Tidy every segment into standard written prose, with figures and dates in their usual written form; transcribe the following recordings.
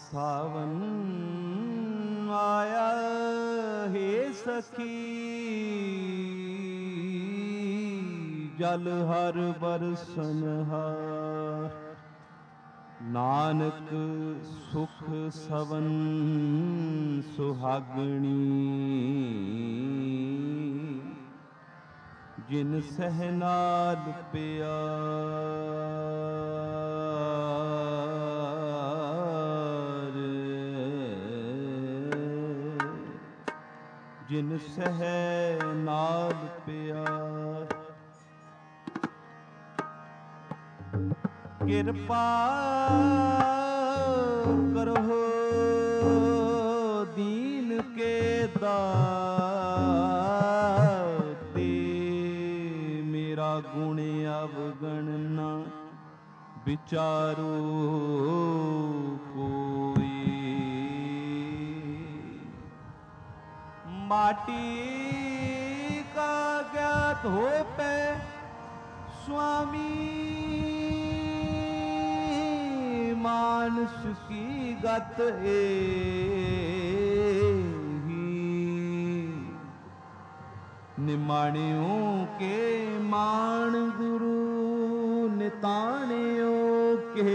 ਸਾਵਨ ਆਇਆ ਹੈ ਸਖੀ, ਜਲ ਹਰ ਬਰਸਨ ਹਾਰ। ਨਾਨਕ ਸੁਖ ਸਵਨ ਸੁਹਾਗਣੀ, ਜਿਨ ਸਹਿ ਨਾਲ ਪਿਆਰ। ਜਿਨ ਸਹਿ ਨਾਲ ਪਿਆਰ। ਕਿਰਪਾ ਕਰੋ ਦੀਨ ਕੇ ਦਾਤੇ, ਮੇਰਾ ਗੁਣ ਅਵਗਣ ਨਾ ਵਿਚਾਰੋ ਕੋਈ। माटी का ज्ञात हो पे स्वामी, मानुष की गत एही। निमाणियों के मान गुरु, निताणियों के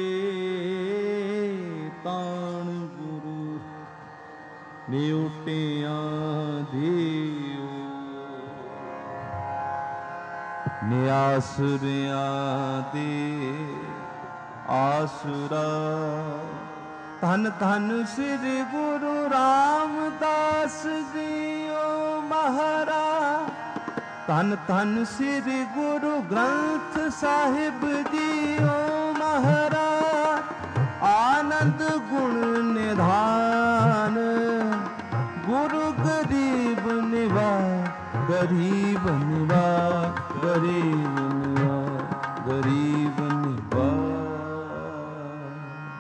ताण गुरु। ਨਿਉਟਿਆਂ ਦਿਓ ਨਿਆਸਰਿਆਂ ਦੇ ਆਸਰਾ। ਧੰਨ ਧੰਨ ਸ੍ਰੀ ਗੁਰੂ ਰਾਮਦਾਸ ਜੀਓ ਮਹਾਰਾਜ। ਧੰਨ ਧੰਨ ਸ੍ਰੀ ਗੁਰੂ ਗ੍ਰੰਥ ਸਾਹਿਬ ਜੀਓ ਮਹਾਰਾਜ। ਆਨੰਦ ਗੁਣ ਨਿਧਾਨ ਗੁਰੂ ਗਰੀਬ ਨਿਵਾਜ। ਗਰੀਬ ਨਿਵਾਜ, ਗਰੀਬ ਨਿਵਾਜ, ਗਰੀਬ ਨਿਵਾਜ।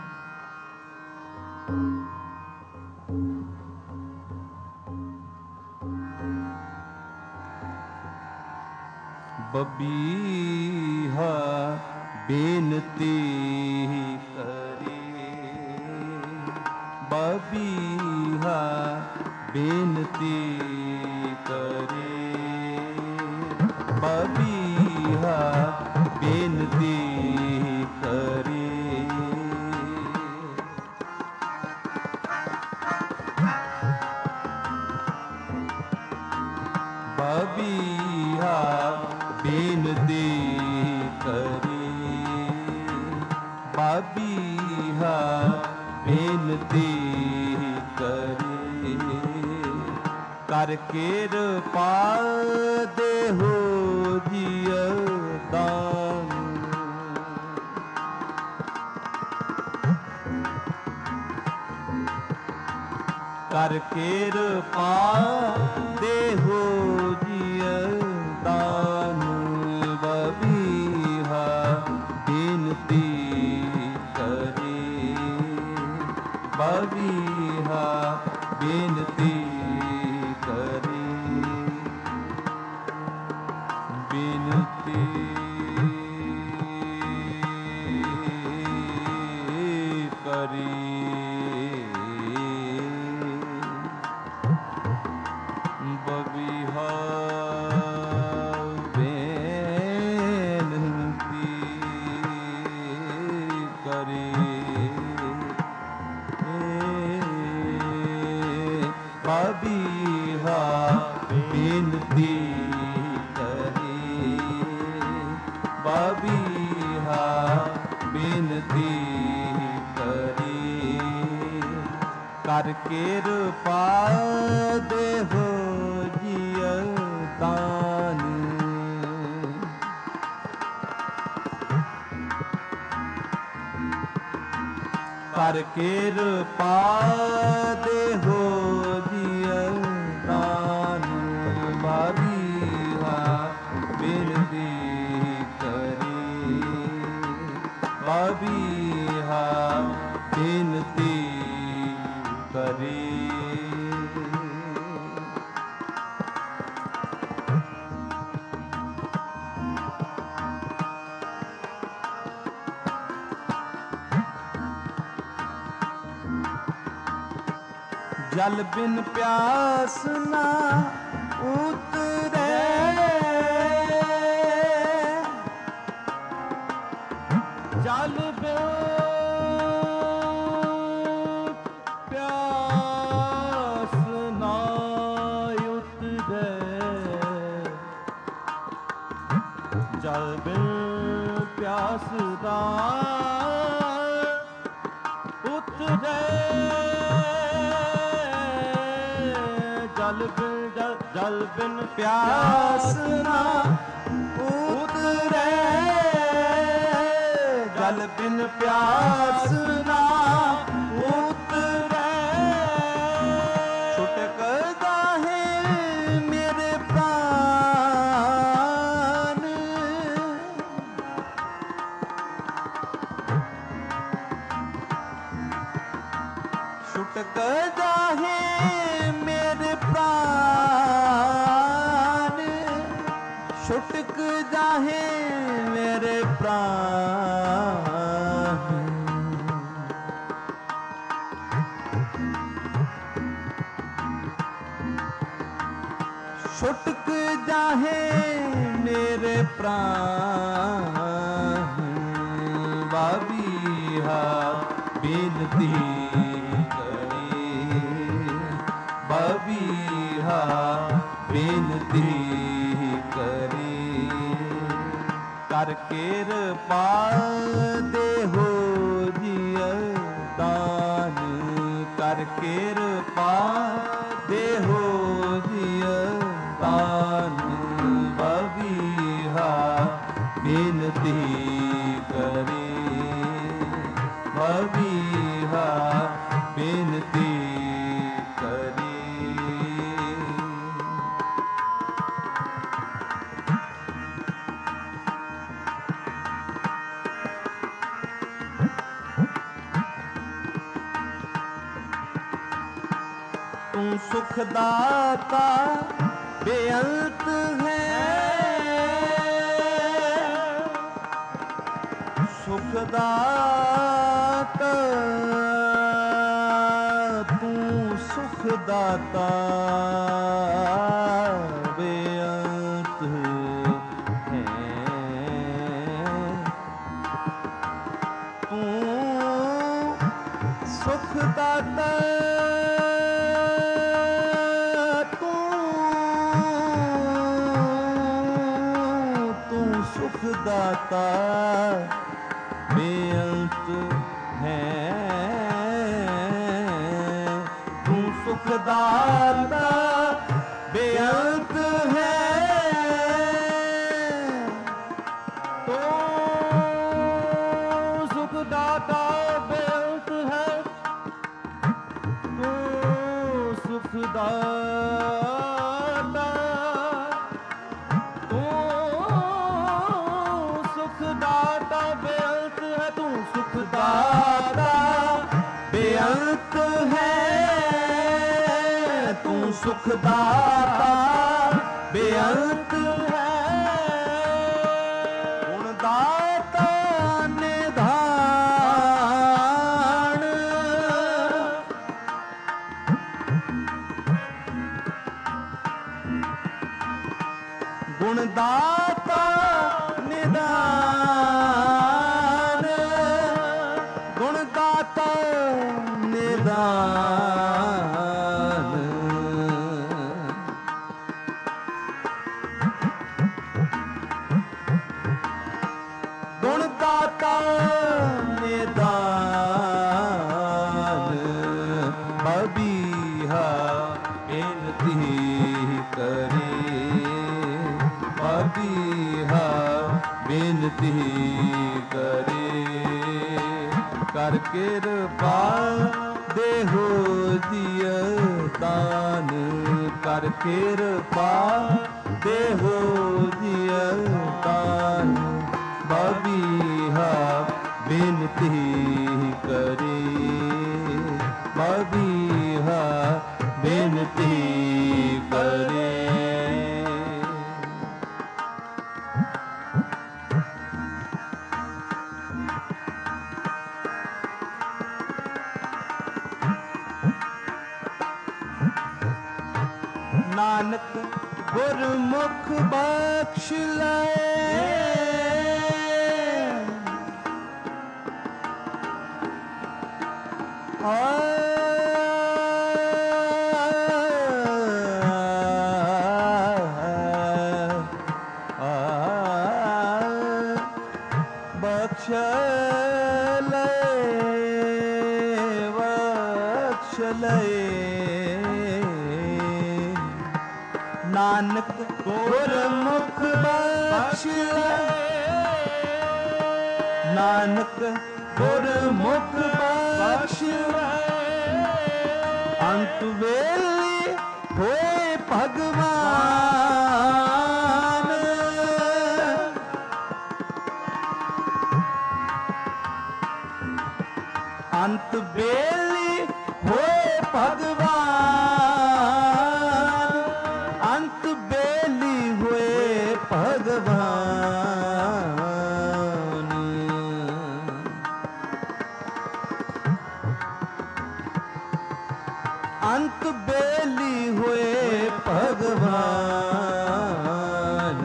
ਬਬੀਹਾ ਬੇਨਤੀ ਬਬੀਹਾ ਬੇਨਤੀ ਕਰੇ। ਬਬੀਹਾ ਬੇਨਤੀ ਕਰੇ। ਬਬੀਹਾ ਬੇਨਤੀ ਕਰੇ। ਬਬੀਹਾ ਬੇਨਤੀ ਕਰੇ। ਕਰ ਕਿਰਪਾ ਦੇਹੋ ਜੀਅ ਦਾਨ। ਕਰ ਕਿਰਪਾ ਦੇਹੋ ਜੀਅ ਦਾਨ। ਬਬੀਹਾ ਬੇਨਤੀ ਕਰੇ। ਬਬੀਹਾ ਬੇਨਤੀ ਕਰੇ। ਬੇਨਤੀ ਕਰੀ। ਬਬੀਹਾ ਬੇਨਤੀ ਕਰੇ। ਬਬੀਹਾ ਬੇਨਤੀ ਕਰੇ। ਬਬੀਹਾ ਬੇਨਤੀ ਕਰੇ। ਕਰ ਕਿਰਪਾ ਦੇਹੋ ਜੀਅ ਦਾਨ। ਕਰ ਕਿਰਪਾ ਦੇਹੋ ਜੀਅ ਦਾਨ। ਬਬੀਹਾ ਬੇਨਤੀ ਕਰੇ। ਬਬੀਹਾ ਬੇਨਤੀ ਕਰੇ। ਜਲ ਬਿਨ ਪਿਆਸ ਨਾ ਉਤਰੇ, ਜਲ ਬਿਨ ਪਿਆਸ ਨਾ ਉਤਰੇ, ਜਲ ਬਿਨ ਪਿਆਸ ਦਾ ਉਤਰੇ, ਜਲ ਬਿਨ ਪਿਆਸ ਨਾ ਉਤਰੇ, ਜਲ ਬਿਨ ਪਿਆਸ ਨਾ ਉਤਰੇ, ਛੁਟਕਦਾ ਹੈ ਮੇਰੇ ਪ੍ਰਾਨ, ਛੁਟਕਦਾ ਹੈ ਮੇਰੇ ਪ੍ਰਾਨ, ਛੁਟਕ ਜਾਹੇ ਮੇਰੇ ਪ੍ਰਾਨ, ਛੁਟਕ ਜਾਹੇ ਮੇਰੇ ਪ੍ਰਾਨ, ਬਾਬੀਹਾ ਬੇਨਤੀ ਕਰੀ, ਬਾਬੀਹਾ ਬੇਨਤੀ ਕਰੀ, ਕਰ ਕਿਰਪਾ ਦੇਹੋ ਜੀਅ ਦਾਨ, ਕਰ ਕਿਰਪਾ ਦੇਹੋ ਜੀਅ ਦਾਨ, ਬਬੀਹਾ ਬੇਨਤੀ ਕਰੀ, ਬਬੀਹਾ ਬੇਨਤੀ ਕਰੀ। ਤੂੰ ਸੁਖ ਦਾਤਾ ਬੇਅੰਤ ਹੈ, ਸੁਖ ਦਾਤਾ ਤੂੰ ਸੁਖ ਦਾਤਾ ਬੇਅੰਤ ਹੈ, ਤੂੰ ਸੁਖ ਦਾਤਾ ਦਾਤਾ ਬੇਅੰਤ ਹੈ, ਤੂੰ ਸੁਖ ਦਾਤਾ ਬੇਅੰਤ ਹੈ, ਤੂੰ ਸੁਖ ਦਾਤਾ ਬੇਅੰਤ ਹੈ, ਤੂੰ ਸੁਖ ਦਾਤਾ ਬੇਅੰਤ ਹੈ, ਤੂੰ ਸੁਖ ਦਾਤਾ ਬੇਅੰਤ ਹੈ, ਗੁਣ ਦਾਤਾ ਨਿਧਾਨ, ਗੁਣ ਦਾਤਾ ਨਿਧਾਨ, ਗੁਣ ਦਾਤਾ ਨਿਧਾਨ, ਗੁਣ ਦਾਤਾ ਨਿਧਾਨ, ਬਬੀਹਾ ਬੇਨਤੀ ਕਰੇ, ਬਬੀਹਾ ਬੇਨਤੀ ਕਰੇ, ਕਰ ਕਿਰਪਾ ਦੇਹੋ ਜੀਅ ਦਾਨ, ਕਰ ਕਿਰਪਾ ਦੇਹੋ ਜੀਅ ਦਾਨ, ਬਬੀਹਾ ਬੇਨਤੀ ਕਰੇ, ਬਬੀਹਾ ਬੇਨਤੀ ਕਰੇ। ਨਾਨਕ ਗੁਰਮੁਖ ਬਖਸ਼ ਲਏ। ਬਖਸ਼ ਲਏ ਨਾਨਕ ਗੁਰਮੁਖ ਬਖਸ਼ ਲਏ। ਨਾਨਕ ਗੁਰਮੁਖ ਬਖਸ਼ ਲਏ। ਅੰਤ ਵੇਲੇ ਹੋਏ ਭਗਵਾਨ। ਅੰਤ ਵੇਲੇ ਹੋਏ ਭਗਵਾਨ। ਅੰਤ ਬੇਲੀ ਹੋਏ ਭਗਵਾਨ। ਅੰਤ ਬੇਲੀ ਹੋਏ ਭਗਵਾਨ।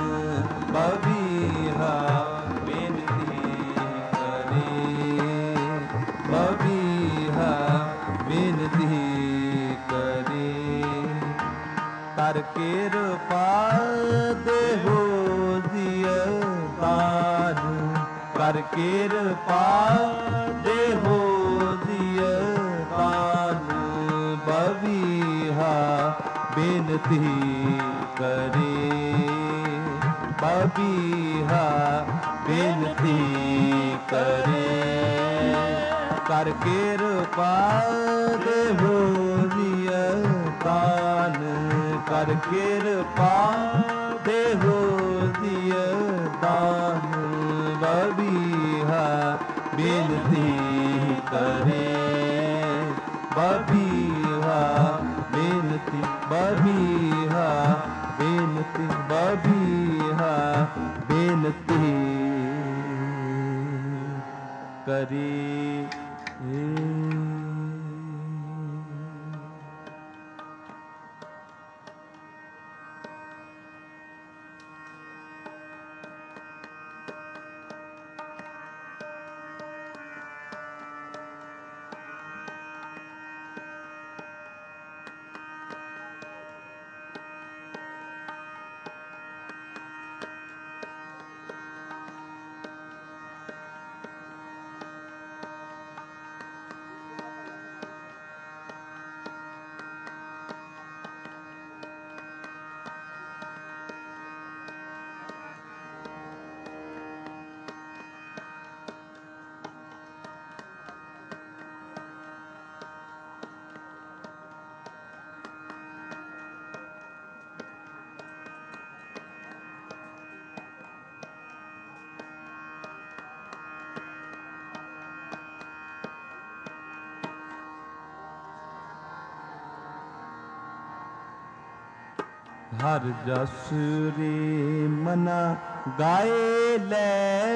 ਬਬੀਹਾ ਬੇਨਤੀ ਕਰੇ। ਬਬੀਹਾ ਬੇਨਤੀ ਕਰੇ। ਕਰ ਕਿਰਪਾ ਦੇਹੋ ਦਿਯ ਦਾਨ। ਕਰ ਕਿਰਪਾ ਦੇਹੋ ਦਿਯ ਦਾਨ। ਬਬੀਹਾ ਬੇਨਤੀ ਕਰੇ। ਬਬੀਹਾ ਬੇਨਤੀ ਕਰੇ। ਕਰ ਕਿਰਪਾ ਦੇਹੋ ਦਿਯ ਦਾਨ। ਕਰ ਕਿਰਪਾ ਦੇਹੋ ਦਿਯ ਦਾਨ। ਬਬੀਹਾ ਬੇਨਤੀ ਕਰੇ। ਬਬੀਹਾ ਬੇਨਤੀ। ਬਬੀਹਾ ਬੇਨਤੀ। ਬਬੀਹਾ ਬੇਨਤੀ ਕਰੀ। ਹਰ ਜਸ ਰੇ ਮਨਾ ਗਾਏ ਲੈ।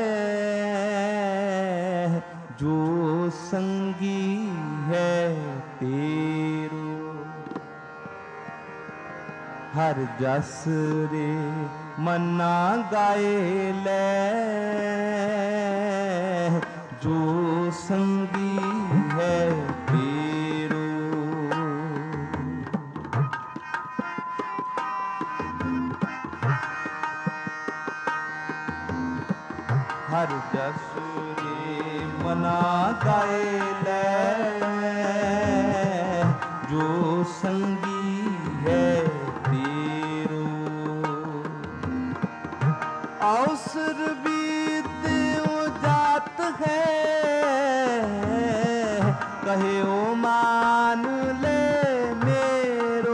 ਜੋ ਸੰਗੀ ਹੈ ਤੇਰੋ। ਹਰ ਜਸ ਰੇ ਮਨਾ ਗਾਏ ਲੈ। ਜੋ ਸੰਗੀ ਹੈ ਤੇਰੋ। ਹਰ ਜਸ ਰੇ ਮਨਾ ਗਾਏ ਲੈ। ਜੋ ਸੰਗੀ ਹੈ ਤੇਰੋ। ਅਵਸਰ ਬੀਤ ਜਾਤ ਹੈ। ਕਹਿਓ ਮਾਨ ਲੈ ਮੇਰੋ।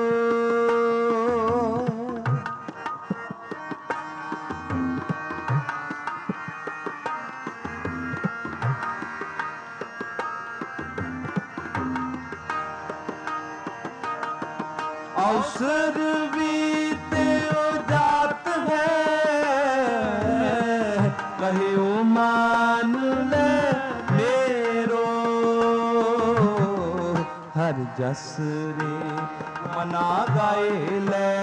अवसर बीते जात है। कहो मान ले मेरो। हर जस रे मना गाए ले,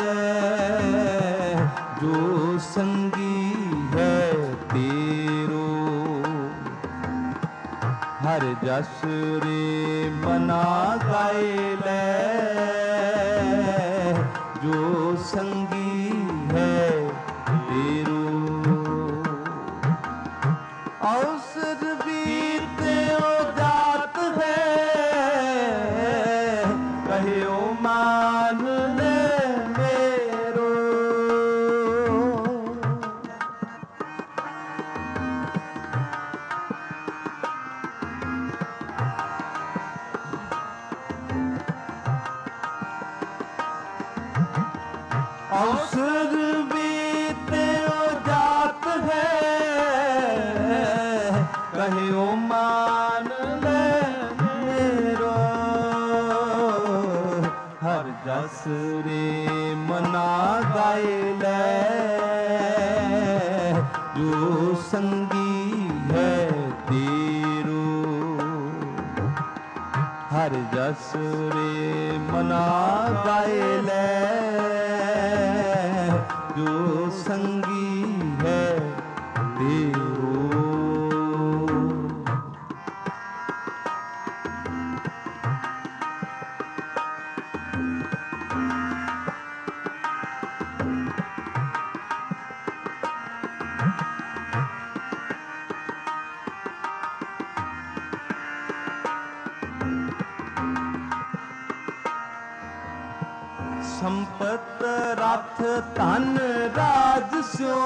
जो संगी है तेरो। हर जस रे मना गाए ले, जो संगी है तेरो। अवसर बीते ओ जात है, कहियो मान ले मेरो। अवसर बीते ओ जात है, कहियो मान ले मेरो। हर जस रे मना गाए ले, जो संगी है तेरो। हर जस रे मना गाए ले, जो संगी है तेरो। संपत रथ धन राज स्यो,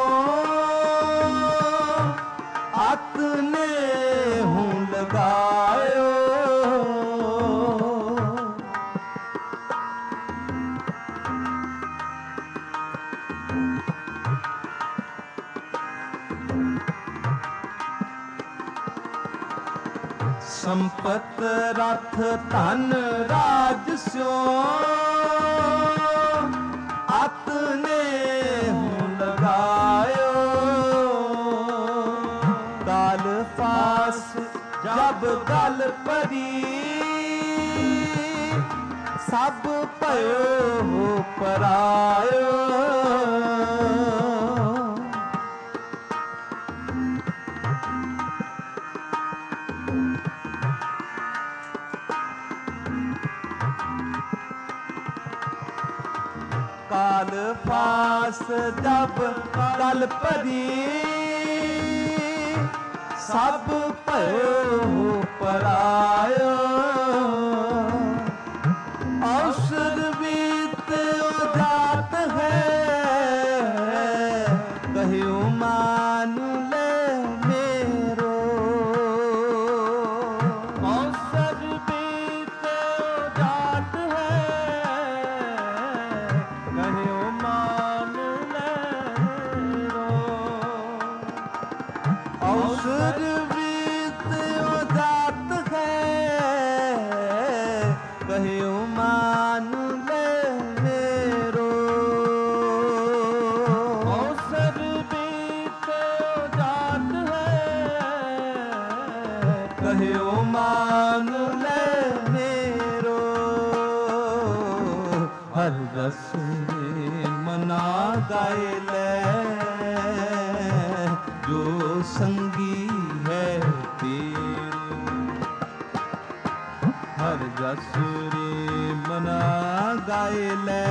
आतने हूँ लगायो। संपत रथ धन राज स्यो, आतने हूँ लगायो। काल फास जब गल परी, सब पयो हो परायो। काल फास जब गल परी, सब पयो परायो। अवसर बीते ओ जात है, कहियो मान ले मेरो। अवसर बीते ओ जात है, कहियो मान ले मेरो। अवसर बीते ओ जात है, कहियो मान ले मेरो। अवसर बीते ओ जात है, कहियो मान ले मेरो। हर रस मना गाए ले, जो संगी है तेरो। हर जस रे मना गाए ले,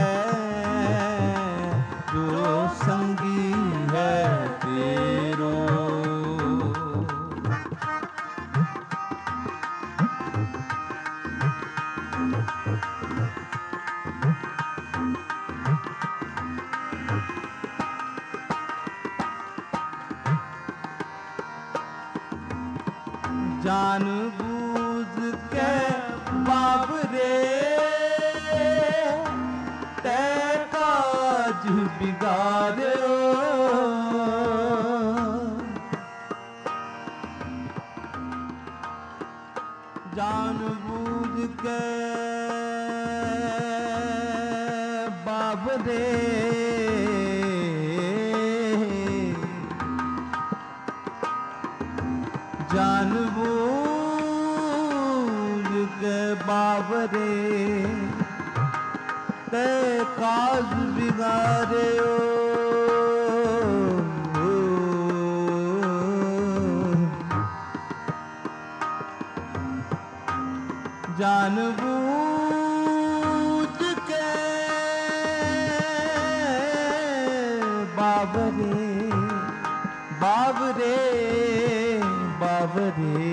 जो संगी है तेरो। जान बूझ के बाबरे, ते काज बिगाड़ो। जान बूझ के बाबरे, जान बूझ के बाबरे, काज बिगाड़ियो जानबूझ के बाबरे बाबरे बाबरे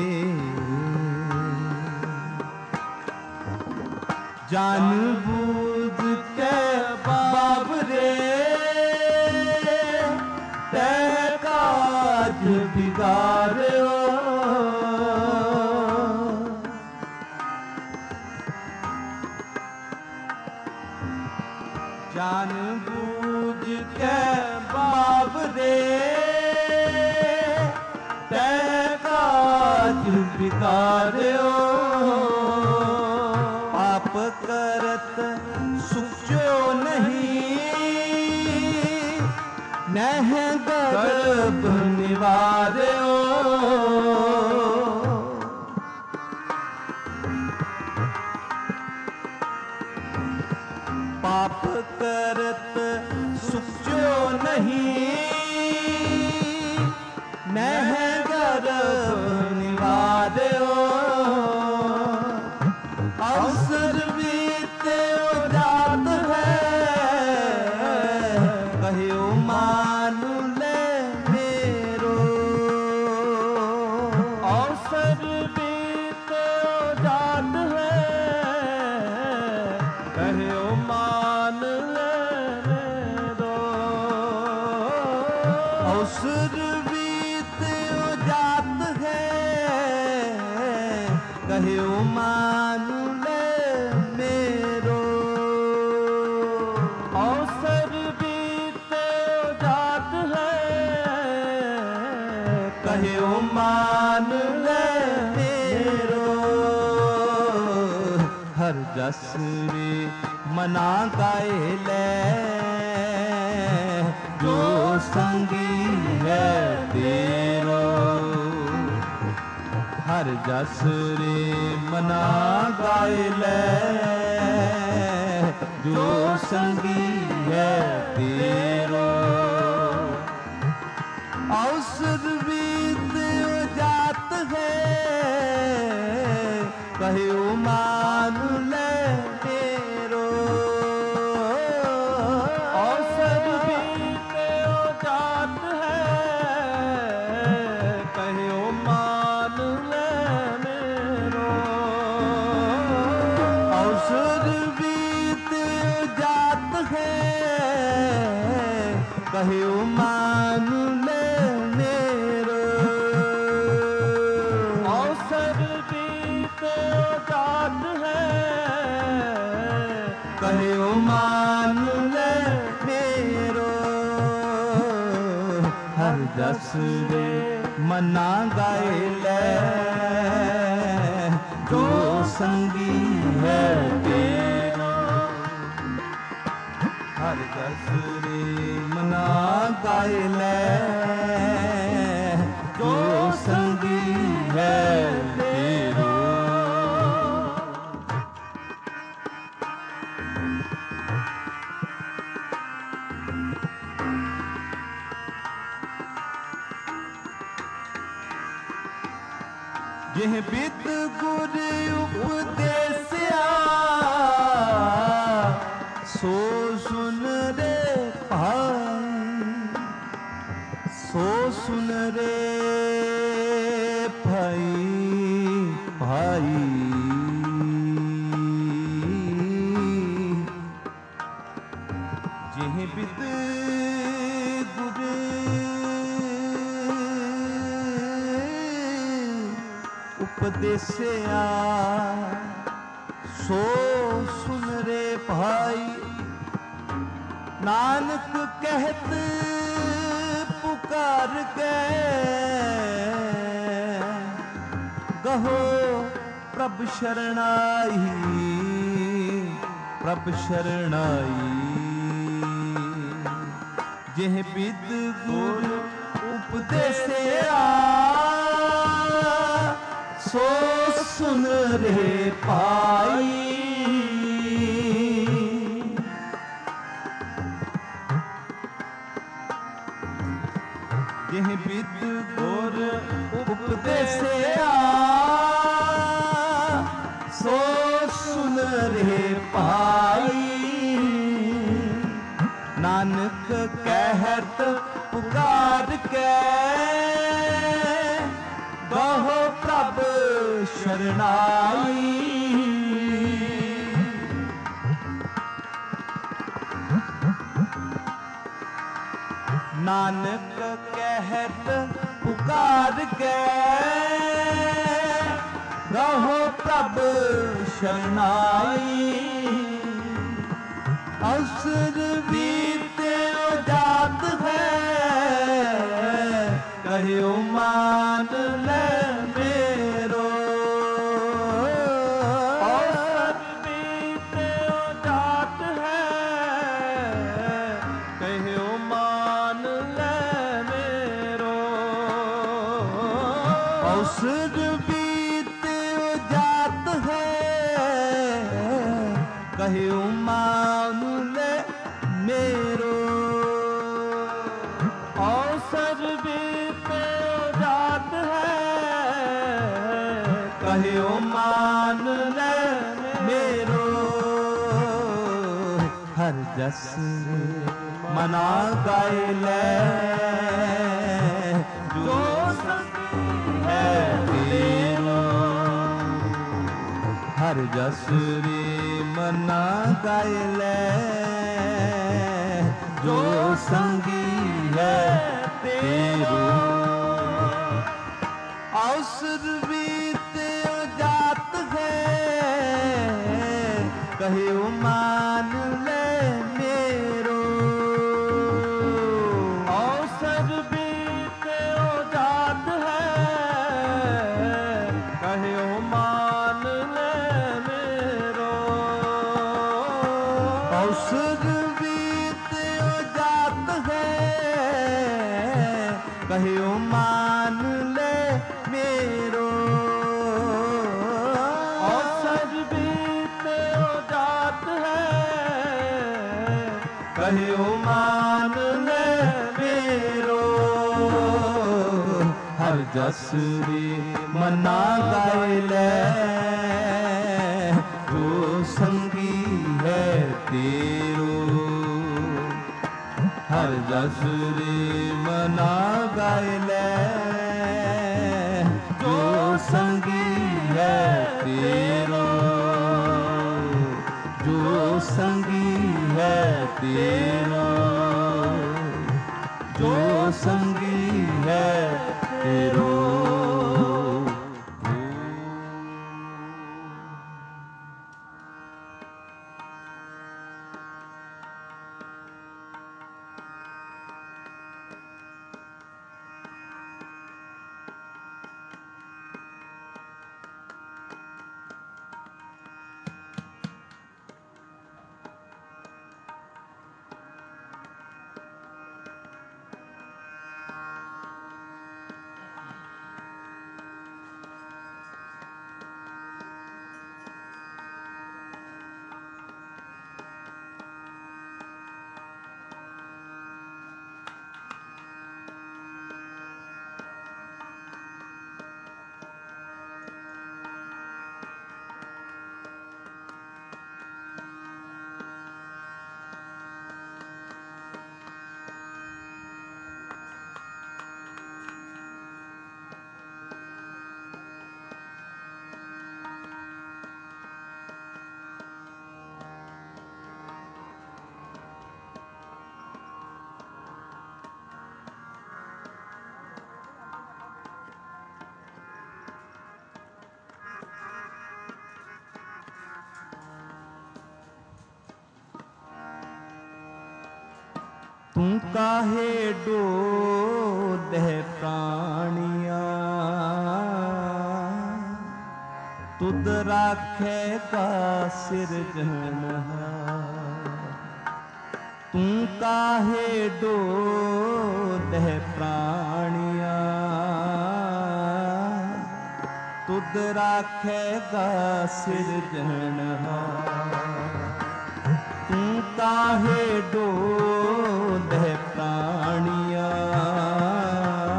जानबूझ के बाबरे ते काज बिगाड़ियो जानबूझ के बाबरे ते काज बिगाड़ियो पाप करत सुचो नहीं नह गर्भ निवार्यो पाप करत सुचो नहीं नह गर्भ निवार्यो अवसर बीते जात है कहियो मान ले मेरो अवसर बीते जात है कहियो मान ले मेरो अवसर बीते जात है कहियो मान अवसर बीते जात है कहियो मान ले मेरो हर जस रे मना गाए ले जो संगी है तेरो हर जस रे मना गाए ले जो संगी है तेरो अवसर बीते जात है कहियो मान ले मेरो अवसर बीते जात है कहियो मान ले मेरो अवसर कहियो मान ले मेरो अवसर बीते जात है कहियो मान ले मेरो हर जस रे मना गाए ले जो संगी है तेरो हर जस रे मना गाए ले जो संगी है तेरो यह बिद गुर उपदेसिया सो सुन रे भाई सो सुन रे भाई भाई जिह बिद गुर उपदेसिया सो सुन रे भाई नानक कहत पुकार गए गहो प्रभ शरणाई प्रभ शरणाई जिह बिद गुर उपदेसिया सो सुन रे पाई ਜਿਹ ਬਿਦ ਗੁਰ ਉਪਦੇਸਿਆ ਸੋ ਸੁਨ ਰੇ ਭਾਈ। ਨਾਨਕ ਕਹਿਤ ਪੁਕਾਰ ਕੇ ਗਹੁ ਪ੍ਰਭ ਸ਼ਰਨਾਈ। ਨਾਨਕ ਕਹਿਤ ਪੁਕਾਰ ਕੇ ਗਹੁ ਪ੍ਰਭ ਸ਼ਰਨਾਈ। ਅਵਸਰ ਬੀਤਿਓ ਜਾਤ ਹੈ ਕਹਿਓ ਮਾਨ ਲੈ ਮੇਰੋ। ਅਵਸਰ ਬੀਤਿਓ ਜਾਤ ਹੈ ਕਹਿਓ ਮਾਨ ਲੈ ਮੇਰੋ। ਅਵਸਰ ਬੀਤਿਓ ਜਾਤ ਹੈ ਕਹਿਓ ਮਾਨ ਲੈ ਮੇਰੋ। ਅਵਸਰ ਬੀਤਿਓ ਜਾਤ ਹੈ ਕਹਿਓ ਮਾਨ ਲੈ ਮੇਰੋ। ਹਰ ਜਸ ਮਨਾ ਗਾਇ ਲੈ ਜੋ ਸੰਗੀ ਹੈ ਤੇਰੋ। ਹਰ ਜਸ ਰੇ ਮਨਾ ਗਾਇ ਲੈ ਜੋ ਸੰਗੀ ਹੈ ਤੇਰੋ। ਅਵਸਰ ਬੀਤਿਓ ਜਾਤ ਹੈ ਕਹਿਓ ਮਾਨ ਲੈ ਮੇਰੋ। ਅਵਸਰ ਬੀਤਿਓ ਜਾਤ ਹੈ ਕਹਿਓ ਮਾਨ ਲੈ ਮੇਰੋ। ਅਵਸਰ ਬੀਤਿਓ ਜਾਤ ਹੈ ਕਹਿਓ ਮਾਨ ਲੈ ਮੇਰੋ। ਅਵਸਰ ਬੀਤਿਓ ਜਾਤ ਹੈ ਕਹਿਓ ਮਾਨ ਲੈ ਮੇਰੋ। ਹਰ ਜਸ ਰੇ ਮਨਾ ਗਾਇ ਲੈ ਜੋ ਸੰਗੀ ਹੈ ਤੇਰੋ। ਹਰ ਜਸ ਰੇ ਮਨਾ ਗਾਇ ਲੈ ਜੋ ਸੰਗੀ ਹੈ ਤੇਰੋ। ਜੋ ਸੰਗੀ ਹੈ ਤੇਰੋ। ਜੋ ਸੰਗੀ ਹੈ ਤੇਰੋ। ਤੂੰ ਕਾਹੇ ਡੋਲਹਿ ਪ੍ਰਾਣੀਆਂ, ਤੁਧ ਰਾਖੇਗਾ ਸਿਰਜਣਹਾਰ। ਤੂੰ ਕਾਹੇ ਡੋਲਹਿ ਪ੍ਰਾਣੀਆਂ, ਤੁਧ ਰਾਖੇਗਾ ਸਿਰਜਣਹਾਰ। ਤੂੰ ਕਾਹੇ ਡੋਲਹਿ ਪ੍ਰਾਣੀਆਂ,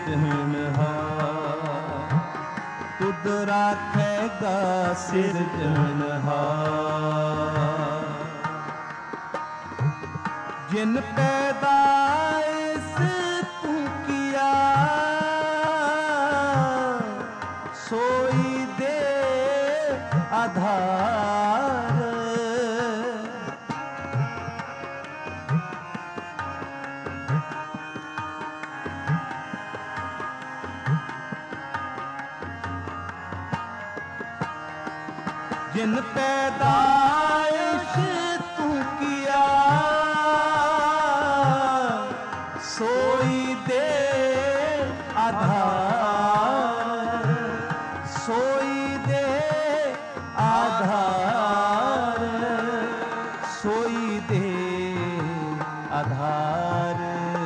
सिरजनहार, तुद राखेगा सिरजनहार। जिन पैदाइश तू किया सोई दे आधार। जिन पैदाइश तू किया सोई दे आधार, सोई दे आधार, सोई दे आधार।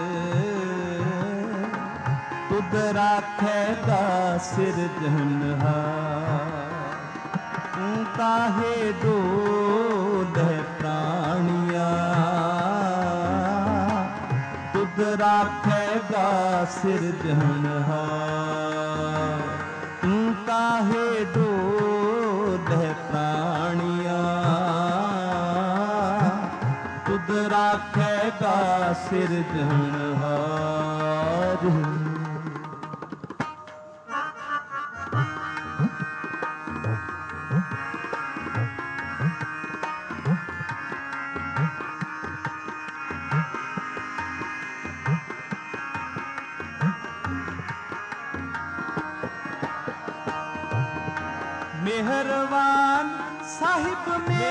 तुद राखेगा सिरजनहार, काहे डोले प्राणिया, तुद राखेगा सिरजनहार। काहे डोले प्राणिया, तुद राखेगा सिरजनहार। मेहरबान साहिब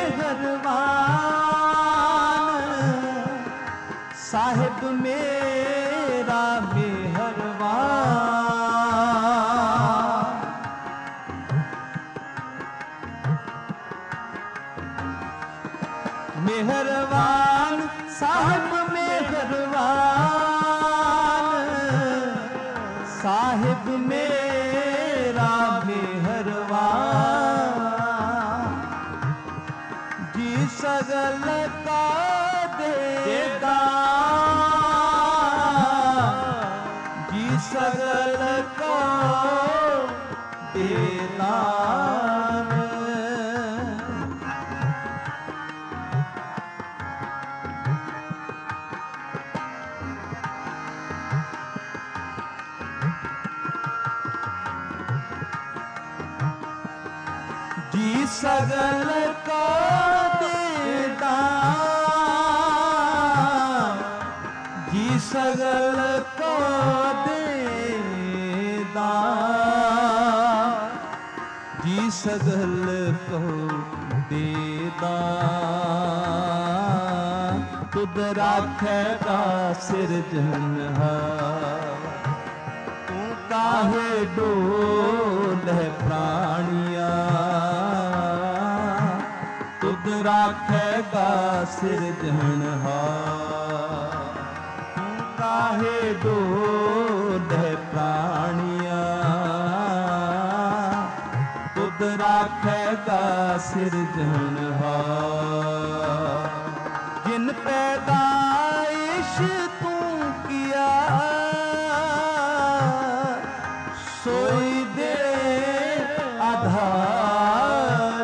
मेहरबान, साहिब मेरा मेहरबान। मेहरबान साहिब मेहरबान, साहिब मेरा मेहरबान। जी सगल का देदा, जी सगल का देदा। जी सगल का देदा, जी सगल का देदा, जी सगल को देदा। तुद राखेगा सिरजनहार, काहे डोले प्राणिया, तुद राखेगा सिरजनहार। काहे डोले प्राणिया, तुद राखेगा सिरजनहार। जिन पैदाइश तू किया सोई दे आधार।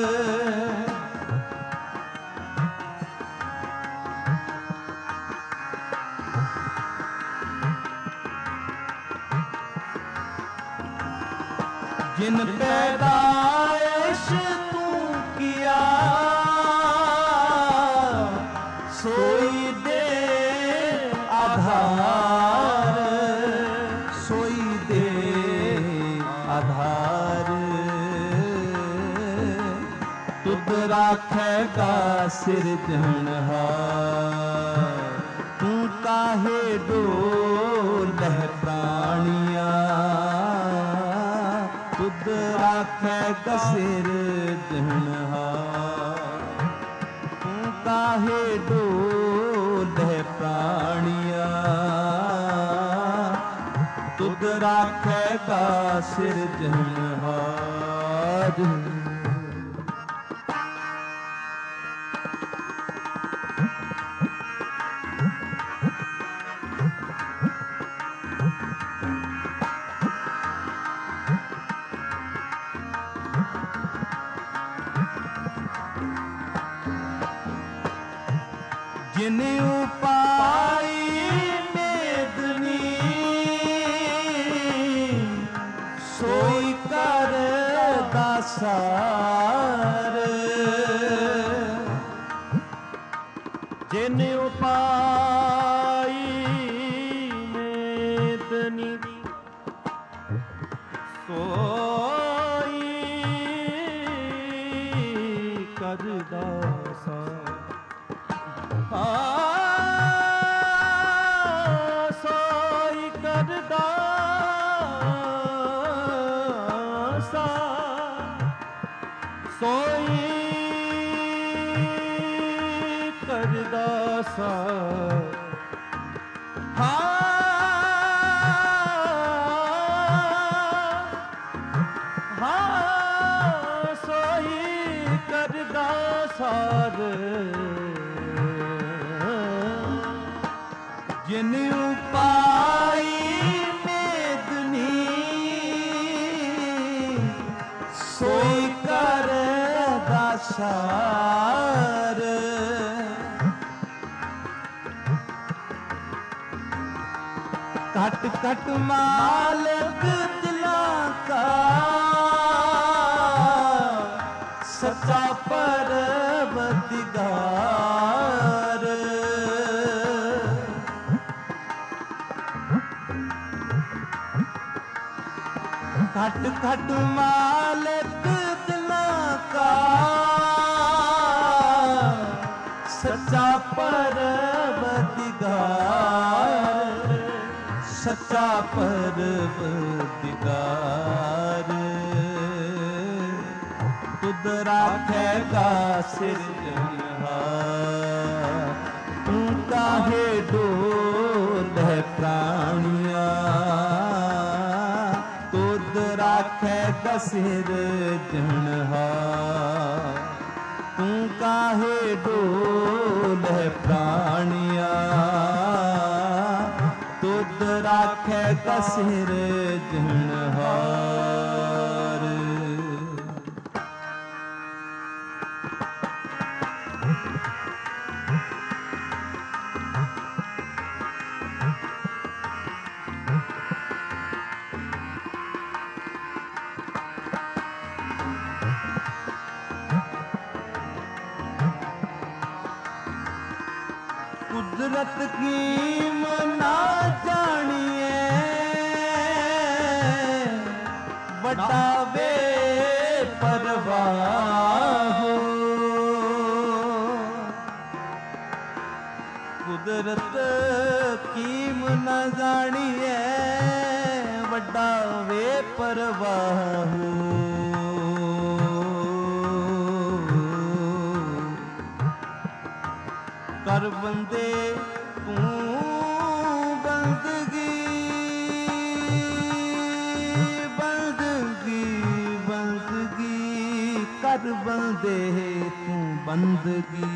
जिन पैदाइश तू किया सोई दे आधार, सोई दे आधार। तुद राखेगा सिरजनहार, तू काहे डोले प्राणिया, तुद राखेगा सिरजनहार। तू काहे डोले प्राणिया, तुद राखेगा सिरजनहार। जिन उपाई मेदनी सोई कर दासार जिन उपाई मेदनी सोई कर दासार सोई कर दासा सोई कर दासा सोई कर दासार जिन उपाई मेदनी सोई कर दासार घट घट मालिक दिलां का सच्चा परवरदिगार घट घट मालिक दिलां का सच्चा परवरदिगार सच्चा परवरदिगार तुद राखेगा सिरजनहार तू काहे डोले प्राणिया तुद राखेगा सिरजनहार तू काहे डोले प्राणिया तुद राखेगा सिरजनहार कुदरत की मना जानिए बटावे परवाह कुदरत की मना जानिए बटावे परवाह कर बंदे तू बंदगी बंदगी बंदगी कर बंदे तू बंदगी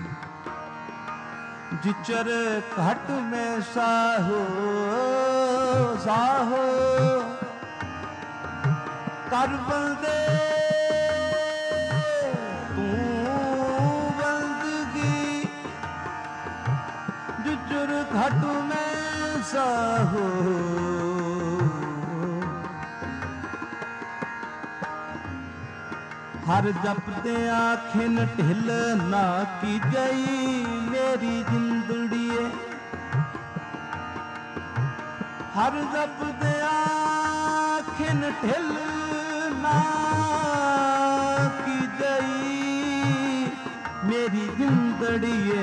जिचर घट में साहो साहो कर बंदे घट में साहो हर जपदे आखिन ढिल ना की गई मेरी जिंदड़िए हर जपदे आखिन ढिल ना की गई मेरी जिंदड़िए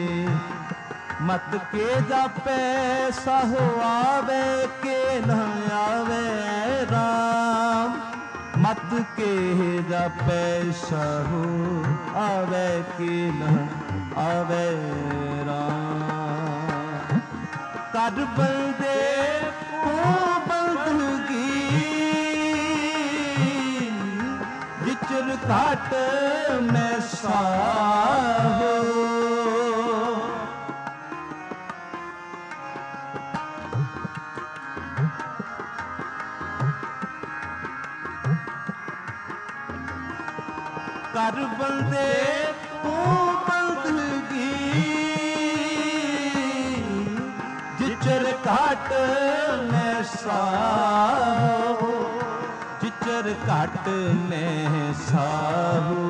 मत के जापे साहो आवे के न आवे राम मत के जापे साहो आवे के न आवे राम कर बंदे को बंदगी जिचर घाट में साहो कर बंदे तू बंदगी घट में साहो, जिचर घट में साहो,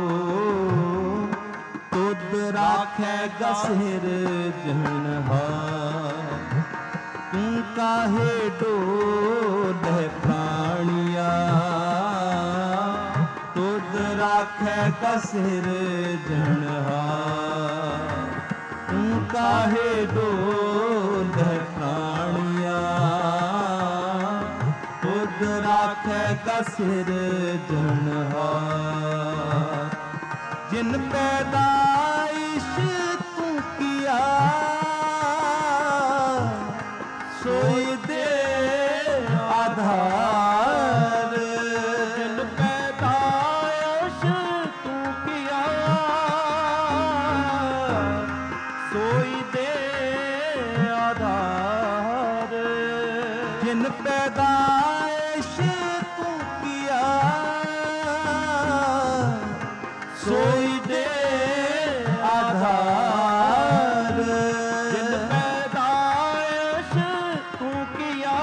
तुद राखेगा सिरजनहार। तू काहे डोले प्राणिया, तुद राखेगा सिरजनहार। तू काहे डोले प्राणिया, तुद राखेगा सिरजनहार। जिन पैदाइश तू किया, सोई दे आधार। जिन पैदाइश तू किया, सोई दे आधार। जिन पैदाइश तू किया, सोई दे आधार। जिन पैदाइश तू किया,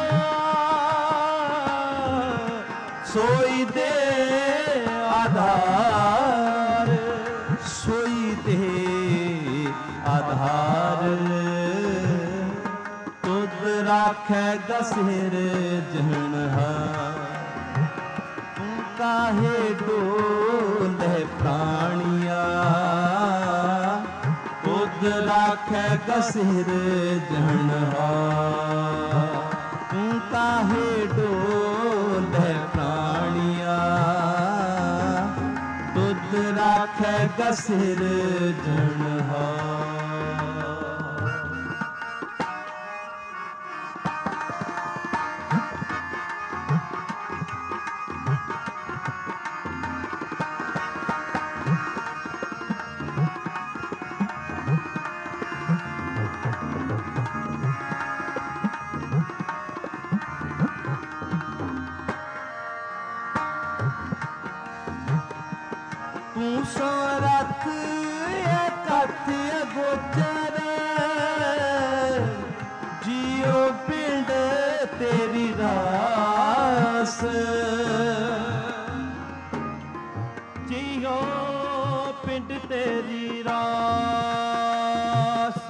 सोई दे आधार। सोई दे आधार, तुद राखेगा सिरजनहार। तू काहे डोले प्राणिया, तुद राखेगा सिरजनहार। तू काहे डोले प्राणिया, तुद राखेगा सिरजनहार। तू समरथ एकथ अगोचर, जियो पिंड तेरी रास। जियो पिंड तेरी रास।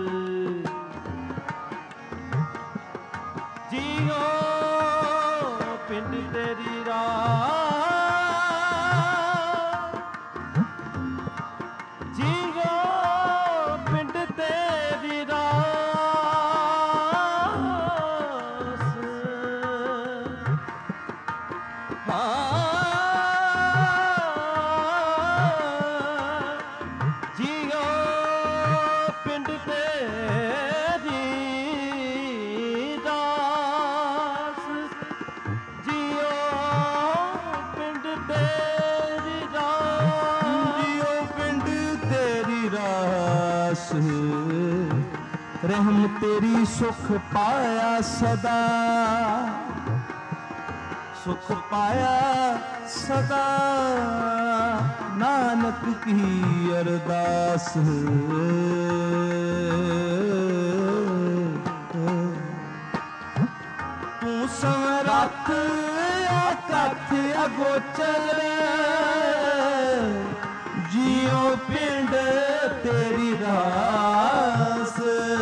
जियो पिंड तेरी रास। जियो पिंड तेरी रास। जियो पिंड तेरी रास। जियो पिंड तेरी रास। जियो पिंड तेरी रास। रहम तेरी सुख पाया सदा, सुख पाया सदा। नानक की अरदास। तू समरथ एकथ अगोचर, जियो पिंड तेरी रास।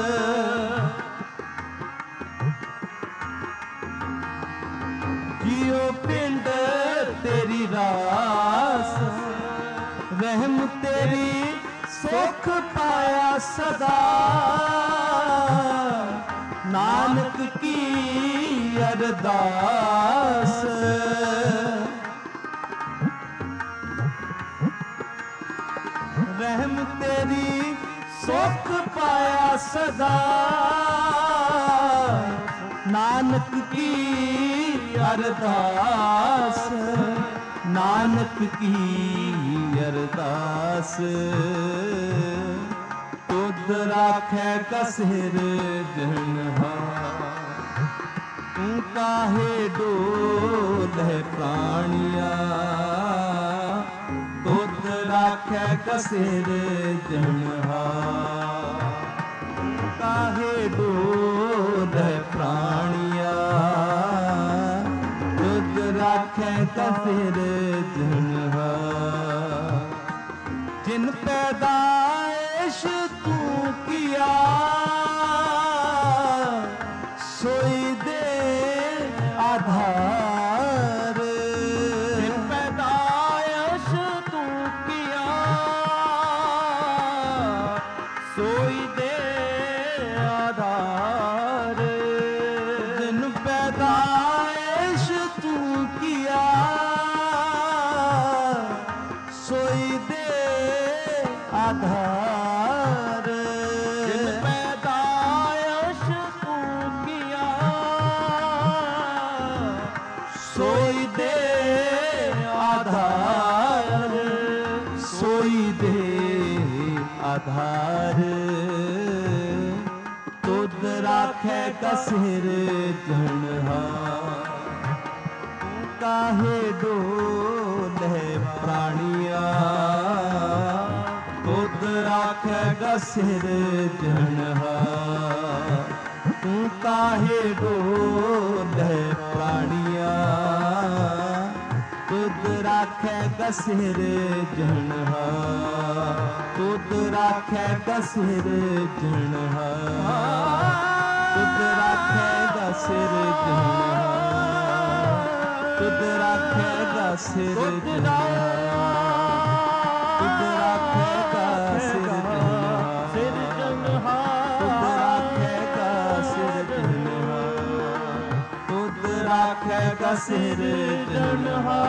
जियो पिंड तेरी रास। रहम तेरी सुख पाया सदा। नानक की अरदास। रहम तेरी सुख पाया सदा। नानक की अरदास। नानक की अरदास। तुद राखेगा सिरजनहार। तू काहे डोले प्राणिया, तुद राखेगा सिरजनहार। तू काहे डोले फिर जनहा जिन पैदाइश तू किया सोई दे आधार जिन पैदाइश तू किया सोई दे आधार जिन पैदाइश तू किया सोई दे आधार जिन पैदाइश तू किया सोई दे आधार सोई दे आधार तुद राखे कसिर जनहा काहे डोले प्राणिया तुद राखे कसिर जनहा तू काहे डोले प्राणिया तुद राखे कसिर जनहा तुद राखे कसिर जनहा तुद राखे कसिर जनहा तुद राखे कसिर जनहा तुद राखे कसिर जनहा तुद राखे कसिर जनहा तुद राखे कसिर जनहा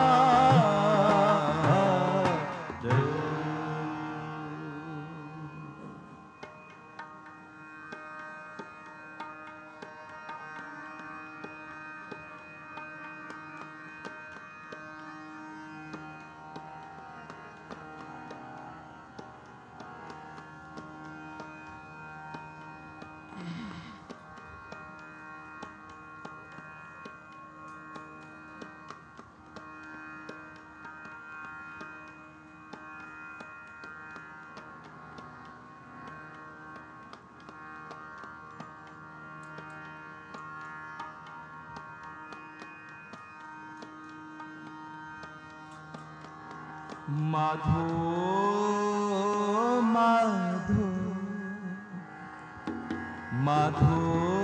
माधो माधो माधो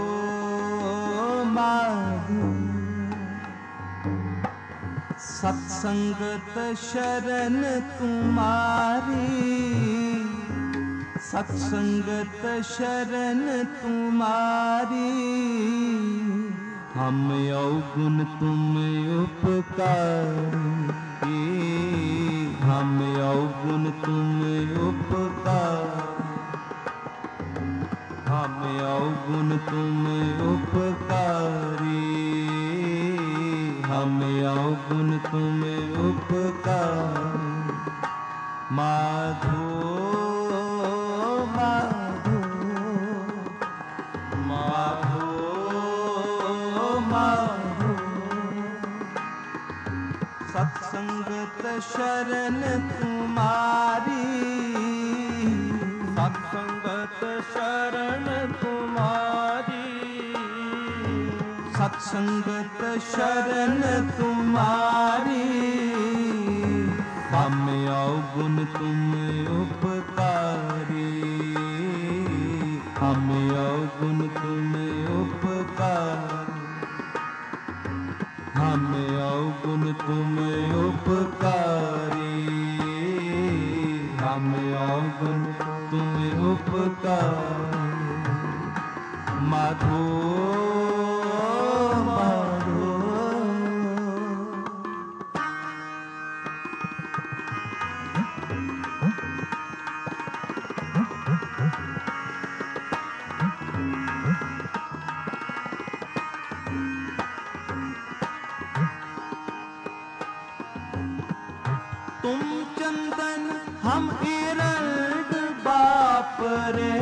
माधो सत्संगत शरण तुम्हारी सत्संगत शरण तुम्हारी हम अवगुण तुम उपकारी हम अवगुण तुम उपकार हम अवगुण तुम उपकारी हम अवगुण तुम उपकार माधो माधो माधो माधो सत्संगत शरण तुम्हारी सत्संगत शरण तुम्हारी सत्संगत शरण तुम्हारी हम अवगुण तुम उपकारी हम अवगुण तुम उपकारी हम अवगुण तुम उपकारी हम अवगुण तुम उपकारी माधो माधो तुम चंदन हम इरल्ड बाप रे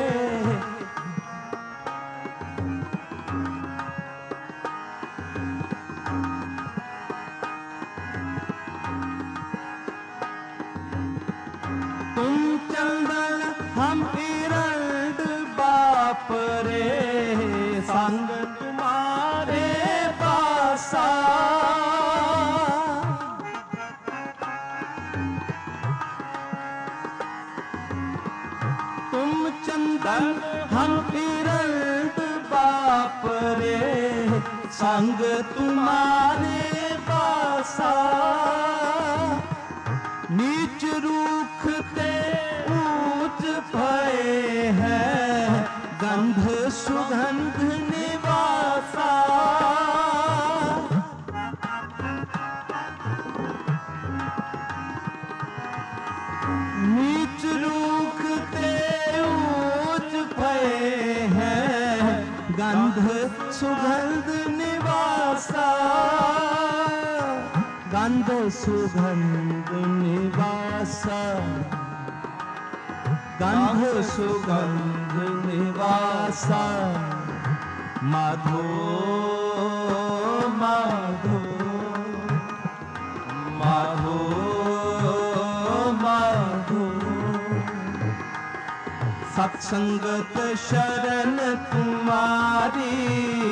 तुम चंदन हम इरल्ड बाप रे संग तुम्हारे पासा चंदन हम फिरंत बाप रे, संग तुम्हारे बासा। नीच रूखते ऊंच भये हैं, गंध सुगंध निवासा। नीच रूखते ऊंच भये हैं, गंध सुगंध निवासा। गंध सुगंध निवासा, गंध सुगंध निवासा। माधो माधो माधो माधो। सत्संगत शरण तुम्हारी,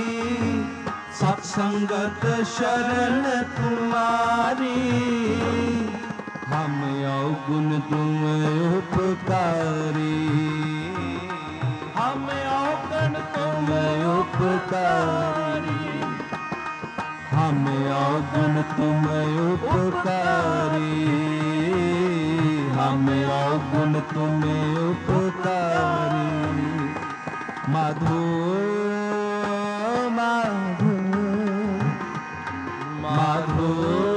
सत्संगत शरण तुम्हारी। हम अवगुण तुम उपकारी, हम अवगुण तुम उपकारी। हम अवगुण तुम उपकारी, हम अवगुण तुम उपकारी। माधो माधो माधो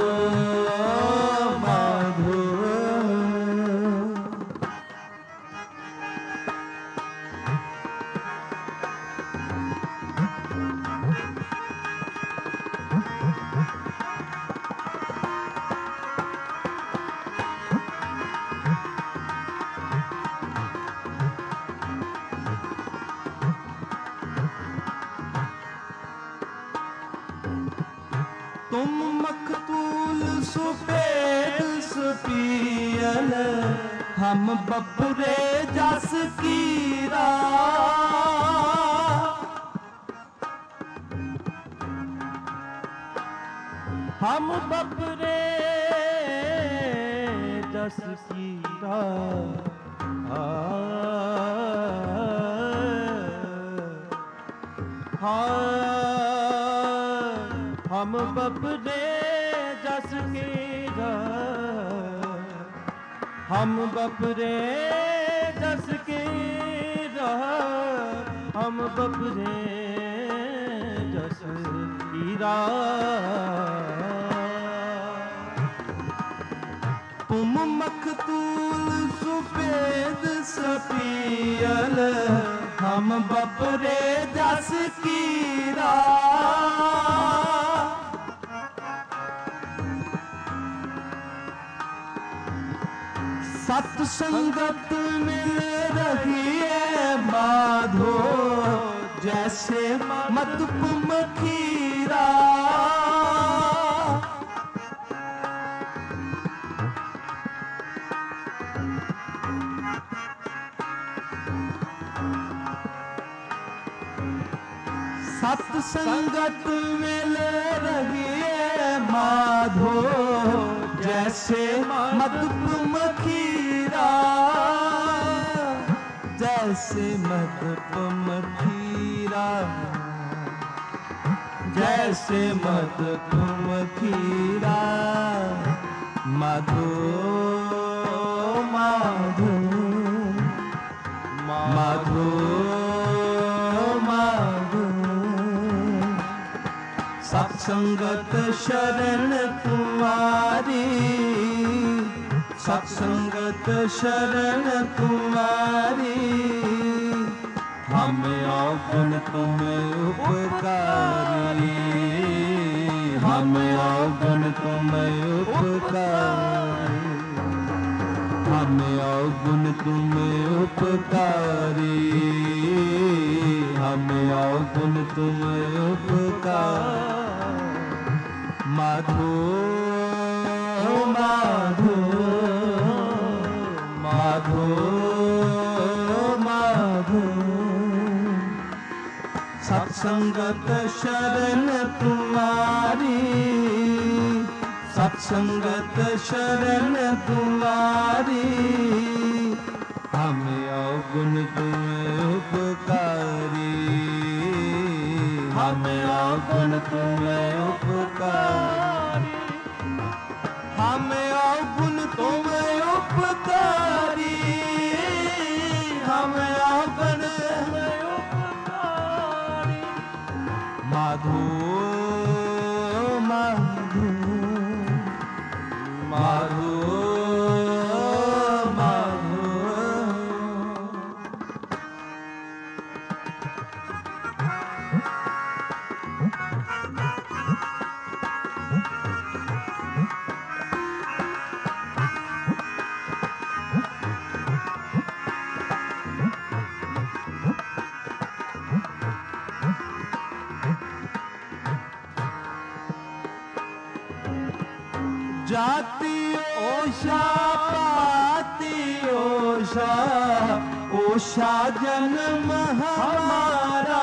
माधो। तुम मखतूल सुपेद सुपियल, हम बपुरे जस कीरा। हम बपुरे जस कीरा। हम बपरे जस कीरा, हम बपरे जस कीरा। हम बपरे जस कीरा। तुम मखतूल सुपेद सपियल, हम बपरे जस कीरा। सत्संगत मिल रही है माधो, जैसे मधुप खीरा। सत्संगत मिल रही है माधो, जैसे मधुप खीरा। जैसे मधुप खीरा, जैसे मधुप खीरा। माधो माधो माधो माधो। सत्संगत शरण तुम्हारी, सत्संगत शरण तुम्हारी। हम अवगुण तुम उपकारी, हम अवगुण तुम उपकारी। हम अवगुण तुम उपकारी, हम अवगुण तुम उपकारी। माधो माधो माधो माधो। सत्संगत शरण तुम्हारी, सत्संगत शरण तुम्हारी। हमें अवगुण तुम्हें उपकारी, हमें अवगुण तुम्हें उपकारी, हमें अवगुण तुम्हें उपकारी, हमें अवगुण तुम्हें उपकारी। माधो माधो माधो जाति ओषा पाति ओषा, ओषा जन्म हमारा।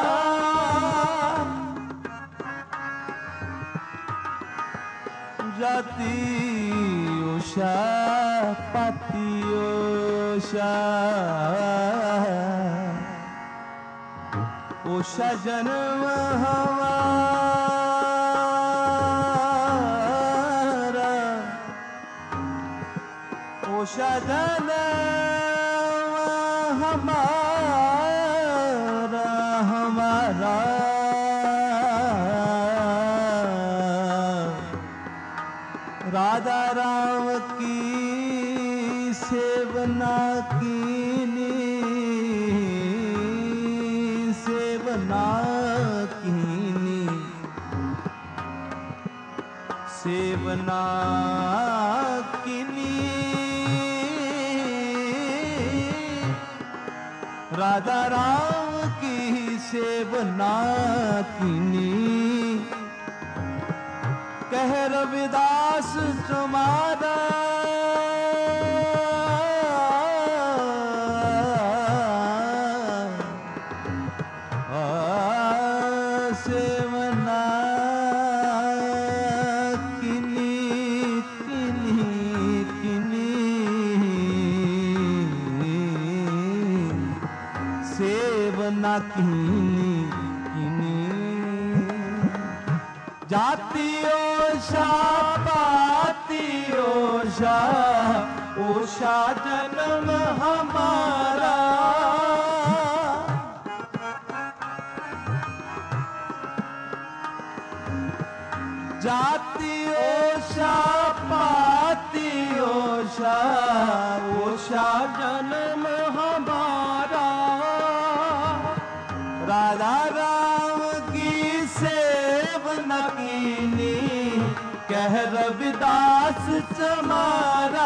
जाति ओषा पाति ओषा, ओषा जन्म हमारा, ओषा जन्म हमारा, हमारा। राधा राम की सेवना कीनी, सेवना कीनी, सेवना कीनी। राधा राम की सेवना कीनी, कह रविदास तुम्हारा। सेवना किनी किनी किनी, सेवना किनी किनी। जाति ओषा पाति ओषा, ओषा जन्म हमारा। जाति ओषा पाति ओषा, ओषा जन्म हमारा। राधा राम की सेवना कीनी, कह रविदास तुम्हारा।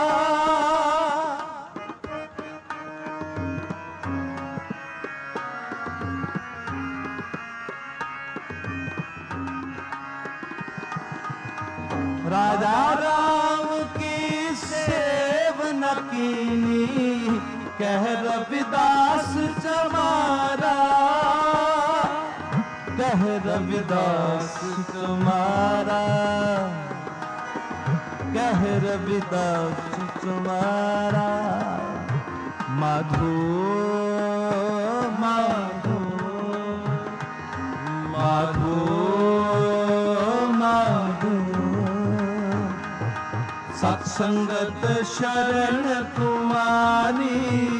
राधा राम की सेवना कीनी, कह रविदास तुम्हारा। कह रविदास तुम्हारा, कह रविदास तुम्हारा। माधो माधो माधो माधो, सत्संगत शरण तुम्हारी,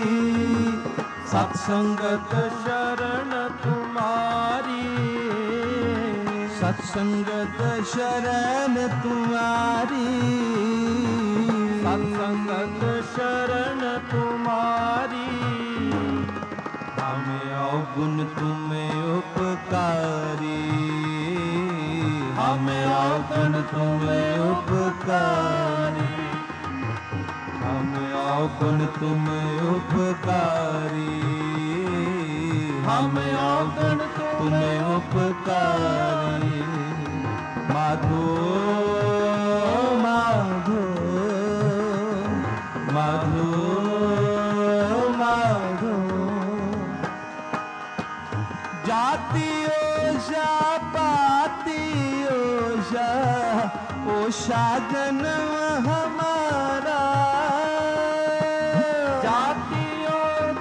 सत्संगत शरण तुम्हारी, सत्संगत शरण तुम्हारी, सत्संगत शरण तुम्हारी। हमें अवगुण तुम्हें उपकारी, हमें अवगुण तुम्हें उपकारी, हमें अवगुण तुम्हें उपकारी, हमें अवगुण तुम्हें उपकारी। माधो माधो माधो माधो। जाति ओषा पाति ओषा, ओषा जन्म हमारा। जाति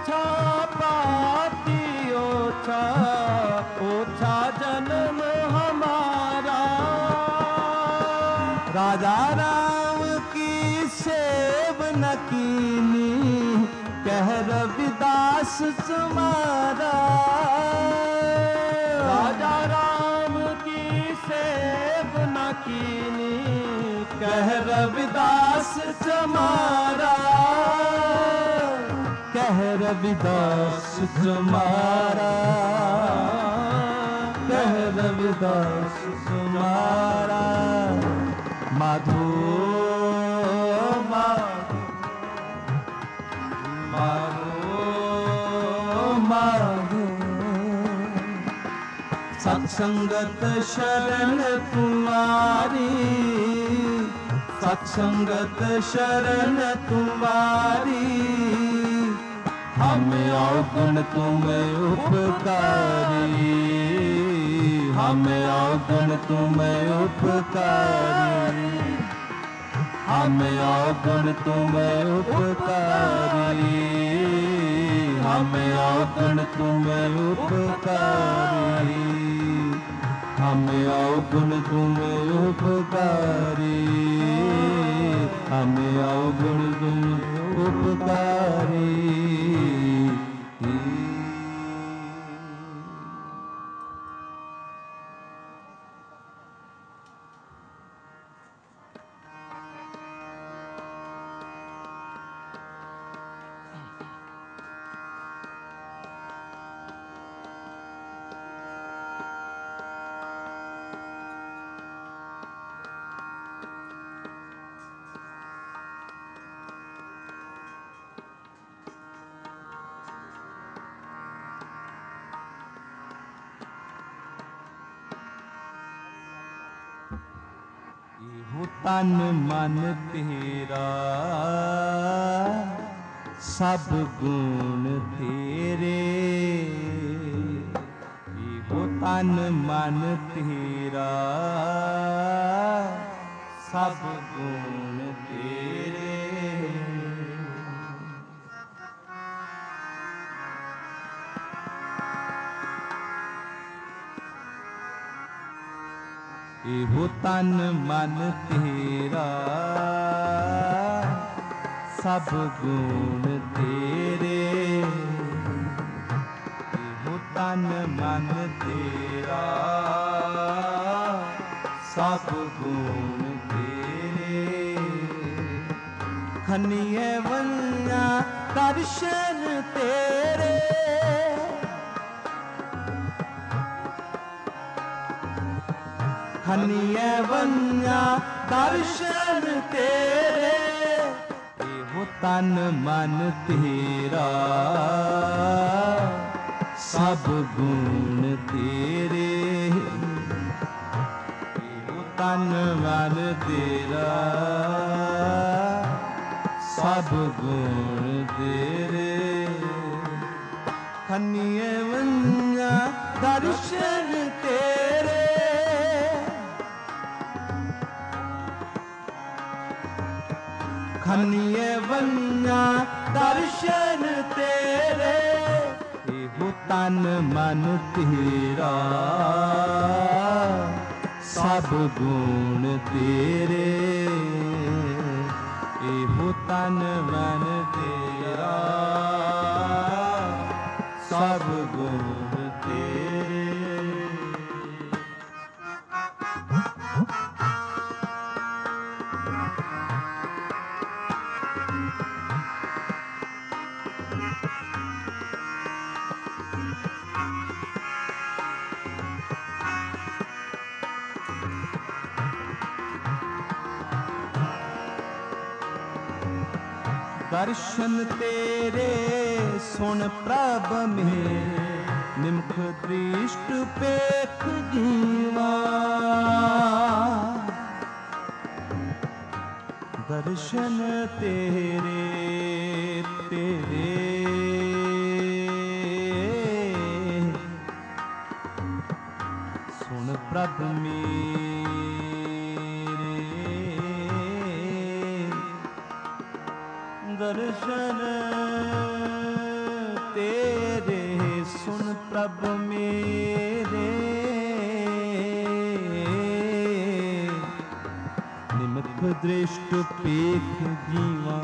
ओछा पाती ओछा ओछा जन्म हमारा। राजा राम की सेव न कीनी कह रविदास तुम्हारा। राजा राम की सेव न कीनी कह रविदास तुम्हारा। कह रविदास तुम्हारा। कह रविदास तुम्हारा। माधो माधो माधो सत्संगत शरण तुम्हारी। सत्संगत शरण तुम्हारी। हमें अवगुण तुम्हें उपकारी। हमें अवगुण तुम्हें उपकारी। हमें अवगुण तुम्हें उपकारी। हमें अवगुण तुम्हें उपकारी। हमें अवगुण तुम्हें उपकारी। हमें अवगुण तुम्हें उपकारी। तन मन तेरा सब गुण तेरे। हो तन मन तेरा सब गुण तेरे। एहो तन मन तेरा सब गुण तेरे। एहो तन मन तेरा सब गुण तेरे। खनिए वन्या दर्शन तेरे। खनिए वन्या दर्शन तेरे। एहो तन मन तेरा सब गुण तेरे। एहो तन मन तेरा सब गुण तेरे। खनिए वन्या दर्शन तेरे। खनिए वन्या दर्शन तेरे। एहो तन मन तेरा सब गुण तेरे। एहो तन मन तेरा सब गुण तेरे। दर्शन तेरे सुन प्रभ में निम्ख दृष्ट पेख जीवा। दर्शन तेरे तेरे सुन प्रभ मेरे। दर्शन प्रभ मेरे, निमिख दृष्ट पेख जीवा।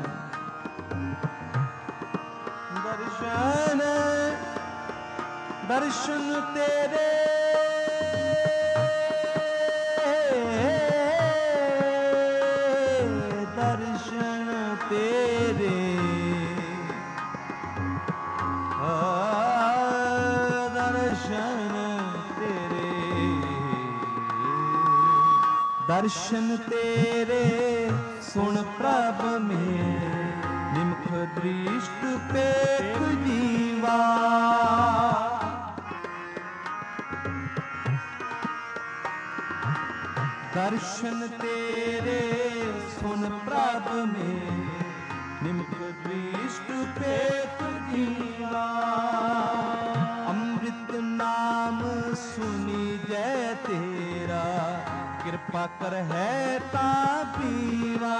दर्शन दर्शन तेरे दर्शन तेरे दर्शन तेरे दर्शन तेरे सुन प्रभ में निम्ख दृष्ट पेख जीवा। दर्शन तेरे सुन प्रभ में निम्ख दृष्ट पेख जीवा। अमृत नाम सुनी जय तेरा, कृपा कर है ता पीवा।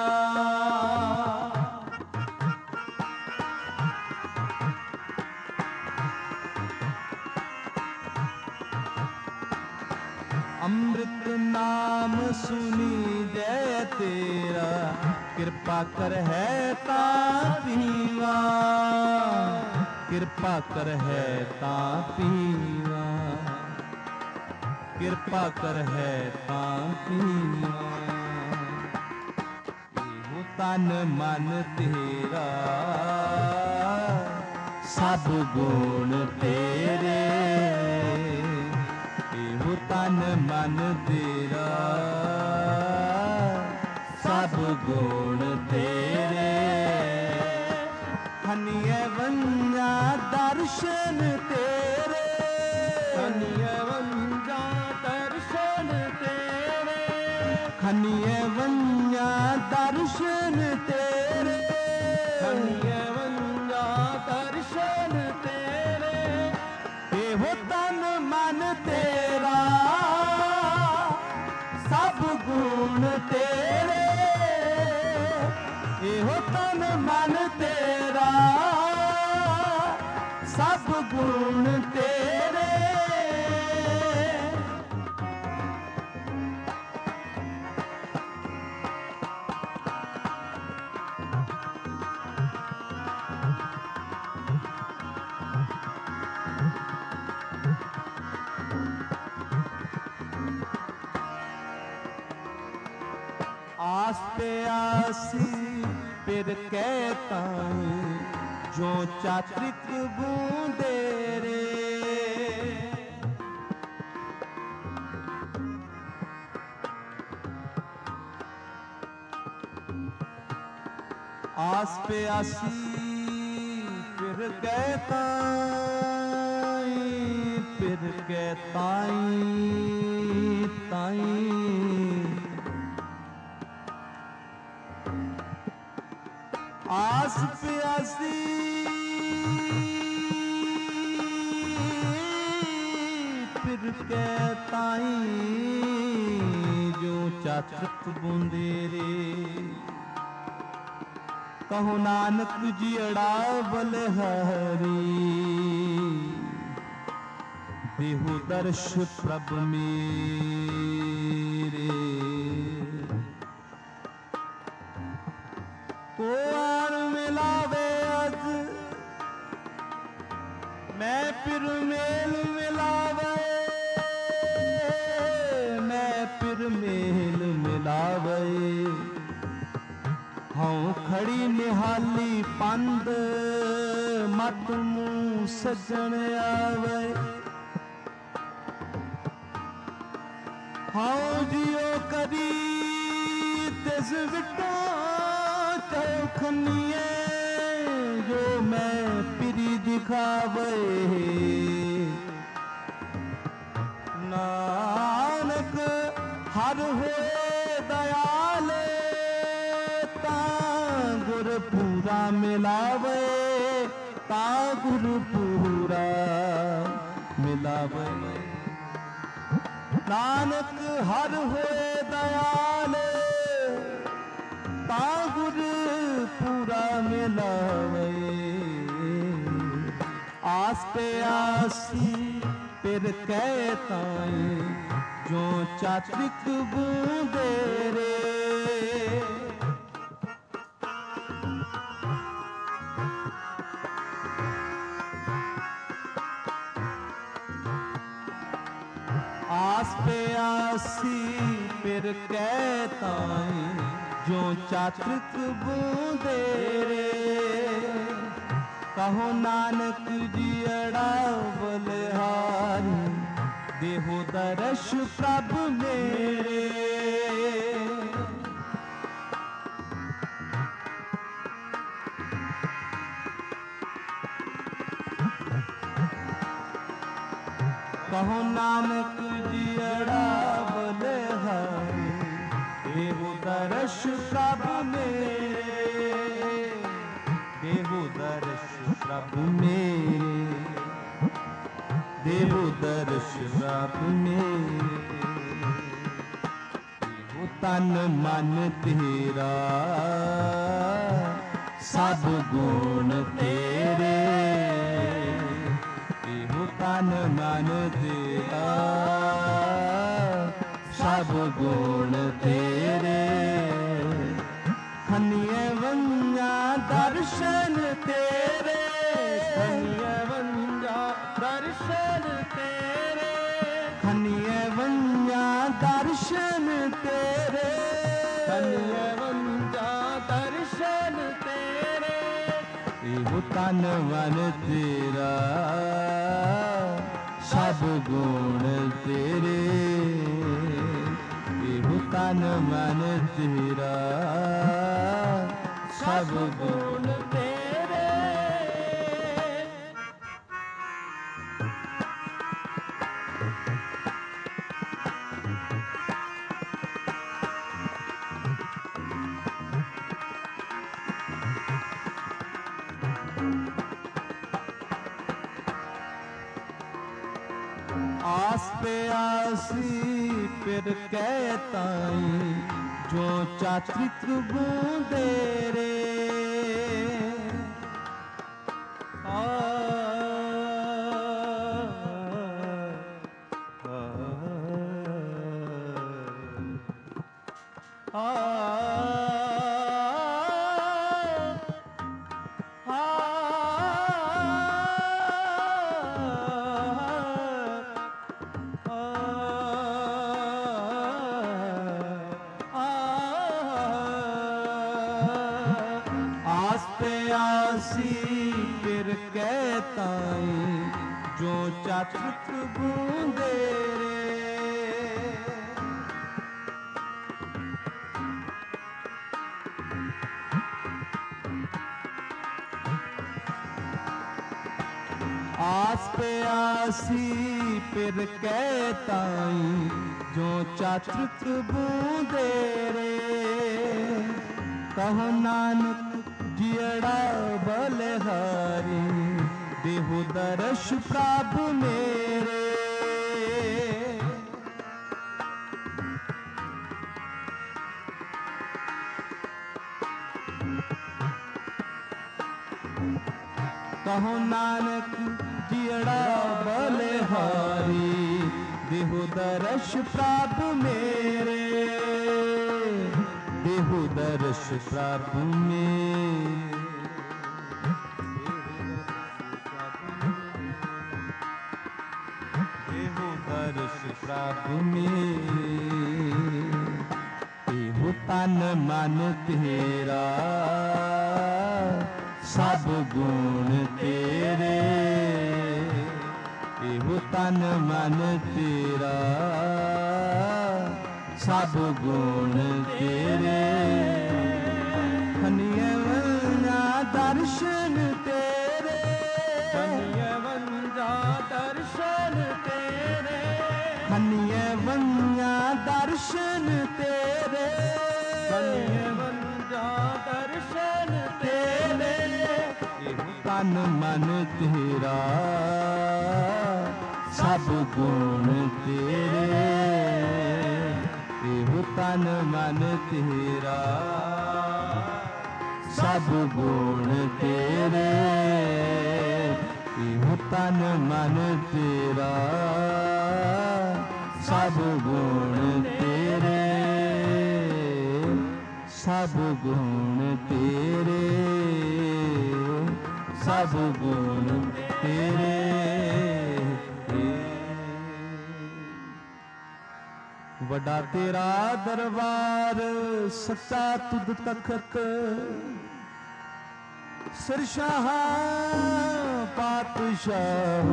अमृत नाम सुनी जय तेरा, कृपा कर है ता पीवा। कृपा कर है ता पीवा, कृपा कर है ता पीवा। एहो तन मन तेरा सब गुण तेरे, एहो तन मन तेरा सब गुण तेरे। हनिय वंजा दर्शन तेरे, हनिय वंजा दर्शन तेरे, हनिय वंजा दर्शन तेरे, हनिय वंजा दर्शन तेरे। एहो तन मन तेरा सब गुण तेरे, एहो तन मन तेरा सब गुण तेरे। आस पे आसी फिर कहता जो चात्रिक बूंदे रे। आस पे आसी फिर कहता ताई आस प्यासी फिर कहताई जो चातक बूंदेरे। कहो नानक जी अड़ावल हरी देहु दर्श प्रभ मेरे। कोआर मिलावे अज मैं फिर मेल मिलावे, मैं फिर मेल मिलावे। हाँ खड़ी निहाली पंद मत मुँह सजन आवे। हाँ जियो करी तिस विटो चौखनिए जो मैं पिरी दिखावे। नानक हर हो दयाल ता गुर पूरा मिलावे, ता गुर पूरा मिलावे। नानक हर हो दयाल ता गुर पूरा मिलावे। आस पे आसी फिर कह ताई जो चात्रिक बूंदे रे। आस पे आसी फिर कहताई जो चात्रिक बूंदे रे। कहो नानक जियड़ा बलिहारी देहो दर्श प्रभ मेरे। कहो नानक जियड़ा बलिहारी देहो दर्श प्रभु मेरे। देहो दर्श प्रभु मेरे। देहो दर्श प्रभु मेरे। देहो तन मन तेरा सब गुण तेरे। देहो तन मन तेरा सब गुण तेरे। खनिए वंजा दर्शन तेरे। खनिए वंजा दर्शन तेरे। खनिए वंजा दर्शन तेरे। खनिए वंजा दर्शन तेरे। एहो तन मन तेरा सब गुण तेरे। एहो तन मन तेरा सब गुण तेरे। आस पे आसी फिर कहताई जो चात्रिक बूंदे रे। आस पे आसी फिर कहताई जो चात्रिक बूंदे रे। आस पे आसी फिर कहताई जो चात्रिक बूंदे रे। कहो नानक जियड़ा बलिहारी देहो दर्श प्रभु मेरे। कहो नानक जियड़ा बलिहारी देहो दर्श प्रभु मेरे। देहो दर्श प्रभु मेरे। देहो दर्श प्रभु मेरे। देहो तन मन तेरा सब गुण तेरे। एहो तन मन तेरा सब गुण तेरे। खनिए वंजा दर्शन तेरे। खनिए वंजा दर्शन तेरे। खनिए वंजा दर्शन तेरे। खनिए वंजा दर्शन तेरे। तन मन तेरा सब गुण तेरे। एहो तन मन तेरा सब गुण तेरे। एहो तन मन तेरा सब गुण तेरे, सब गुण तेरे, सब गुण तेरे। वड्डा तेरा दरबार सच्चा तुद तखत, सिरशाह पातशाह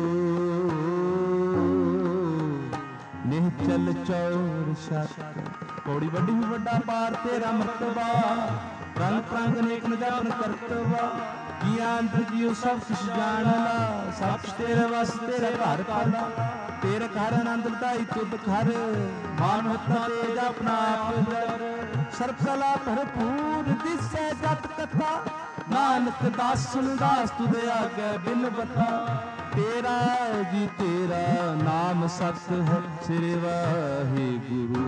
निहचल चौर छत। पौड़ी वड्डी भी वड्डा पार तेरा मर्तबा, रंग प्रंग नेक नजापन करतवा। ज्ञान जियो सब कुछ जान ला, सब कुछ तेरे वस तेरा घर पाला। तेरे घर आनंद दाई तुद घर, मान होता तेज अपना आप दर। सर्व कला भरपूर दिसै जत कथा, नानक दास सुन दास तुदे आगे बिन बता। तेरा जी तेरा नाम सत है, श्री वाहिगुरु।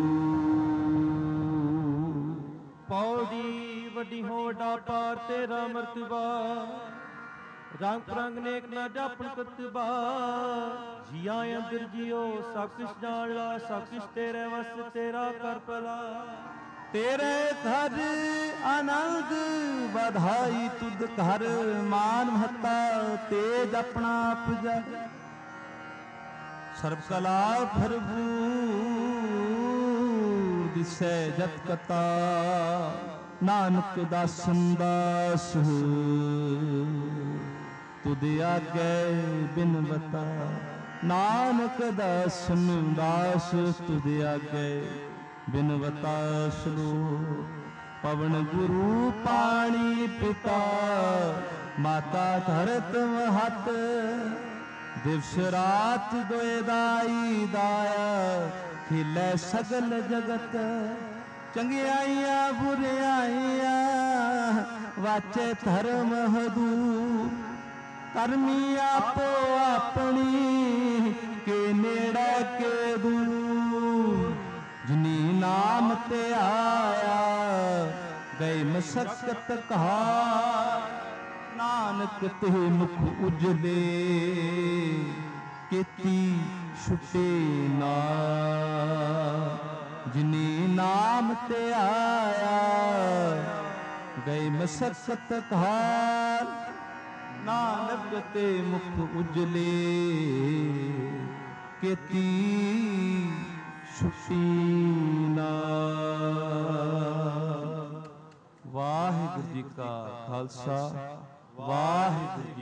पौड़ी वड्डी होड़ा पार तेरा मर्तबा, रंग प्रंग नेक ना जापन करतबा। जिया अंदर जियो सब कुछ जान ला, सब कुछ तेरे वस तेरा कर पला। तेरे घर आनंद बधाई तुद घर, मान महता तेज अपना आप जग। सर्व कला भरपूर दिसै जत कथा, नानक दासन दास तुद आगे बिन बता। नानक दासन दास तुद आगे बिनवता सलो। पवन गुरु पानी पिता, माता धरत महत। दिवस रात दोए दाई दाया, खिलै सगल जगत। चंगियाइयां बुरियाइयां वाचे धर्म हदूर। करमी आपो अपनी के नेड़े के दूर। जिनी नाम ते आया गए मशक्कत कहा, नानक ते मुख उजले केती छुटे ना। जिनी नाम ते आया गए मशक्कत कहा, नानक ते मुख उजले केती छुटी ना। वाहिगुरू जी का खालसा, वाहिगुरू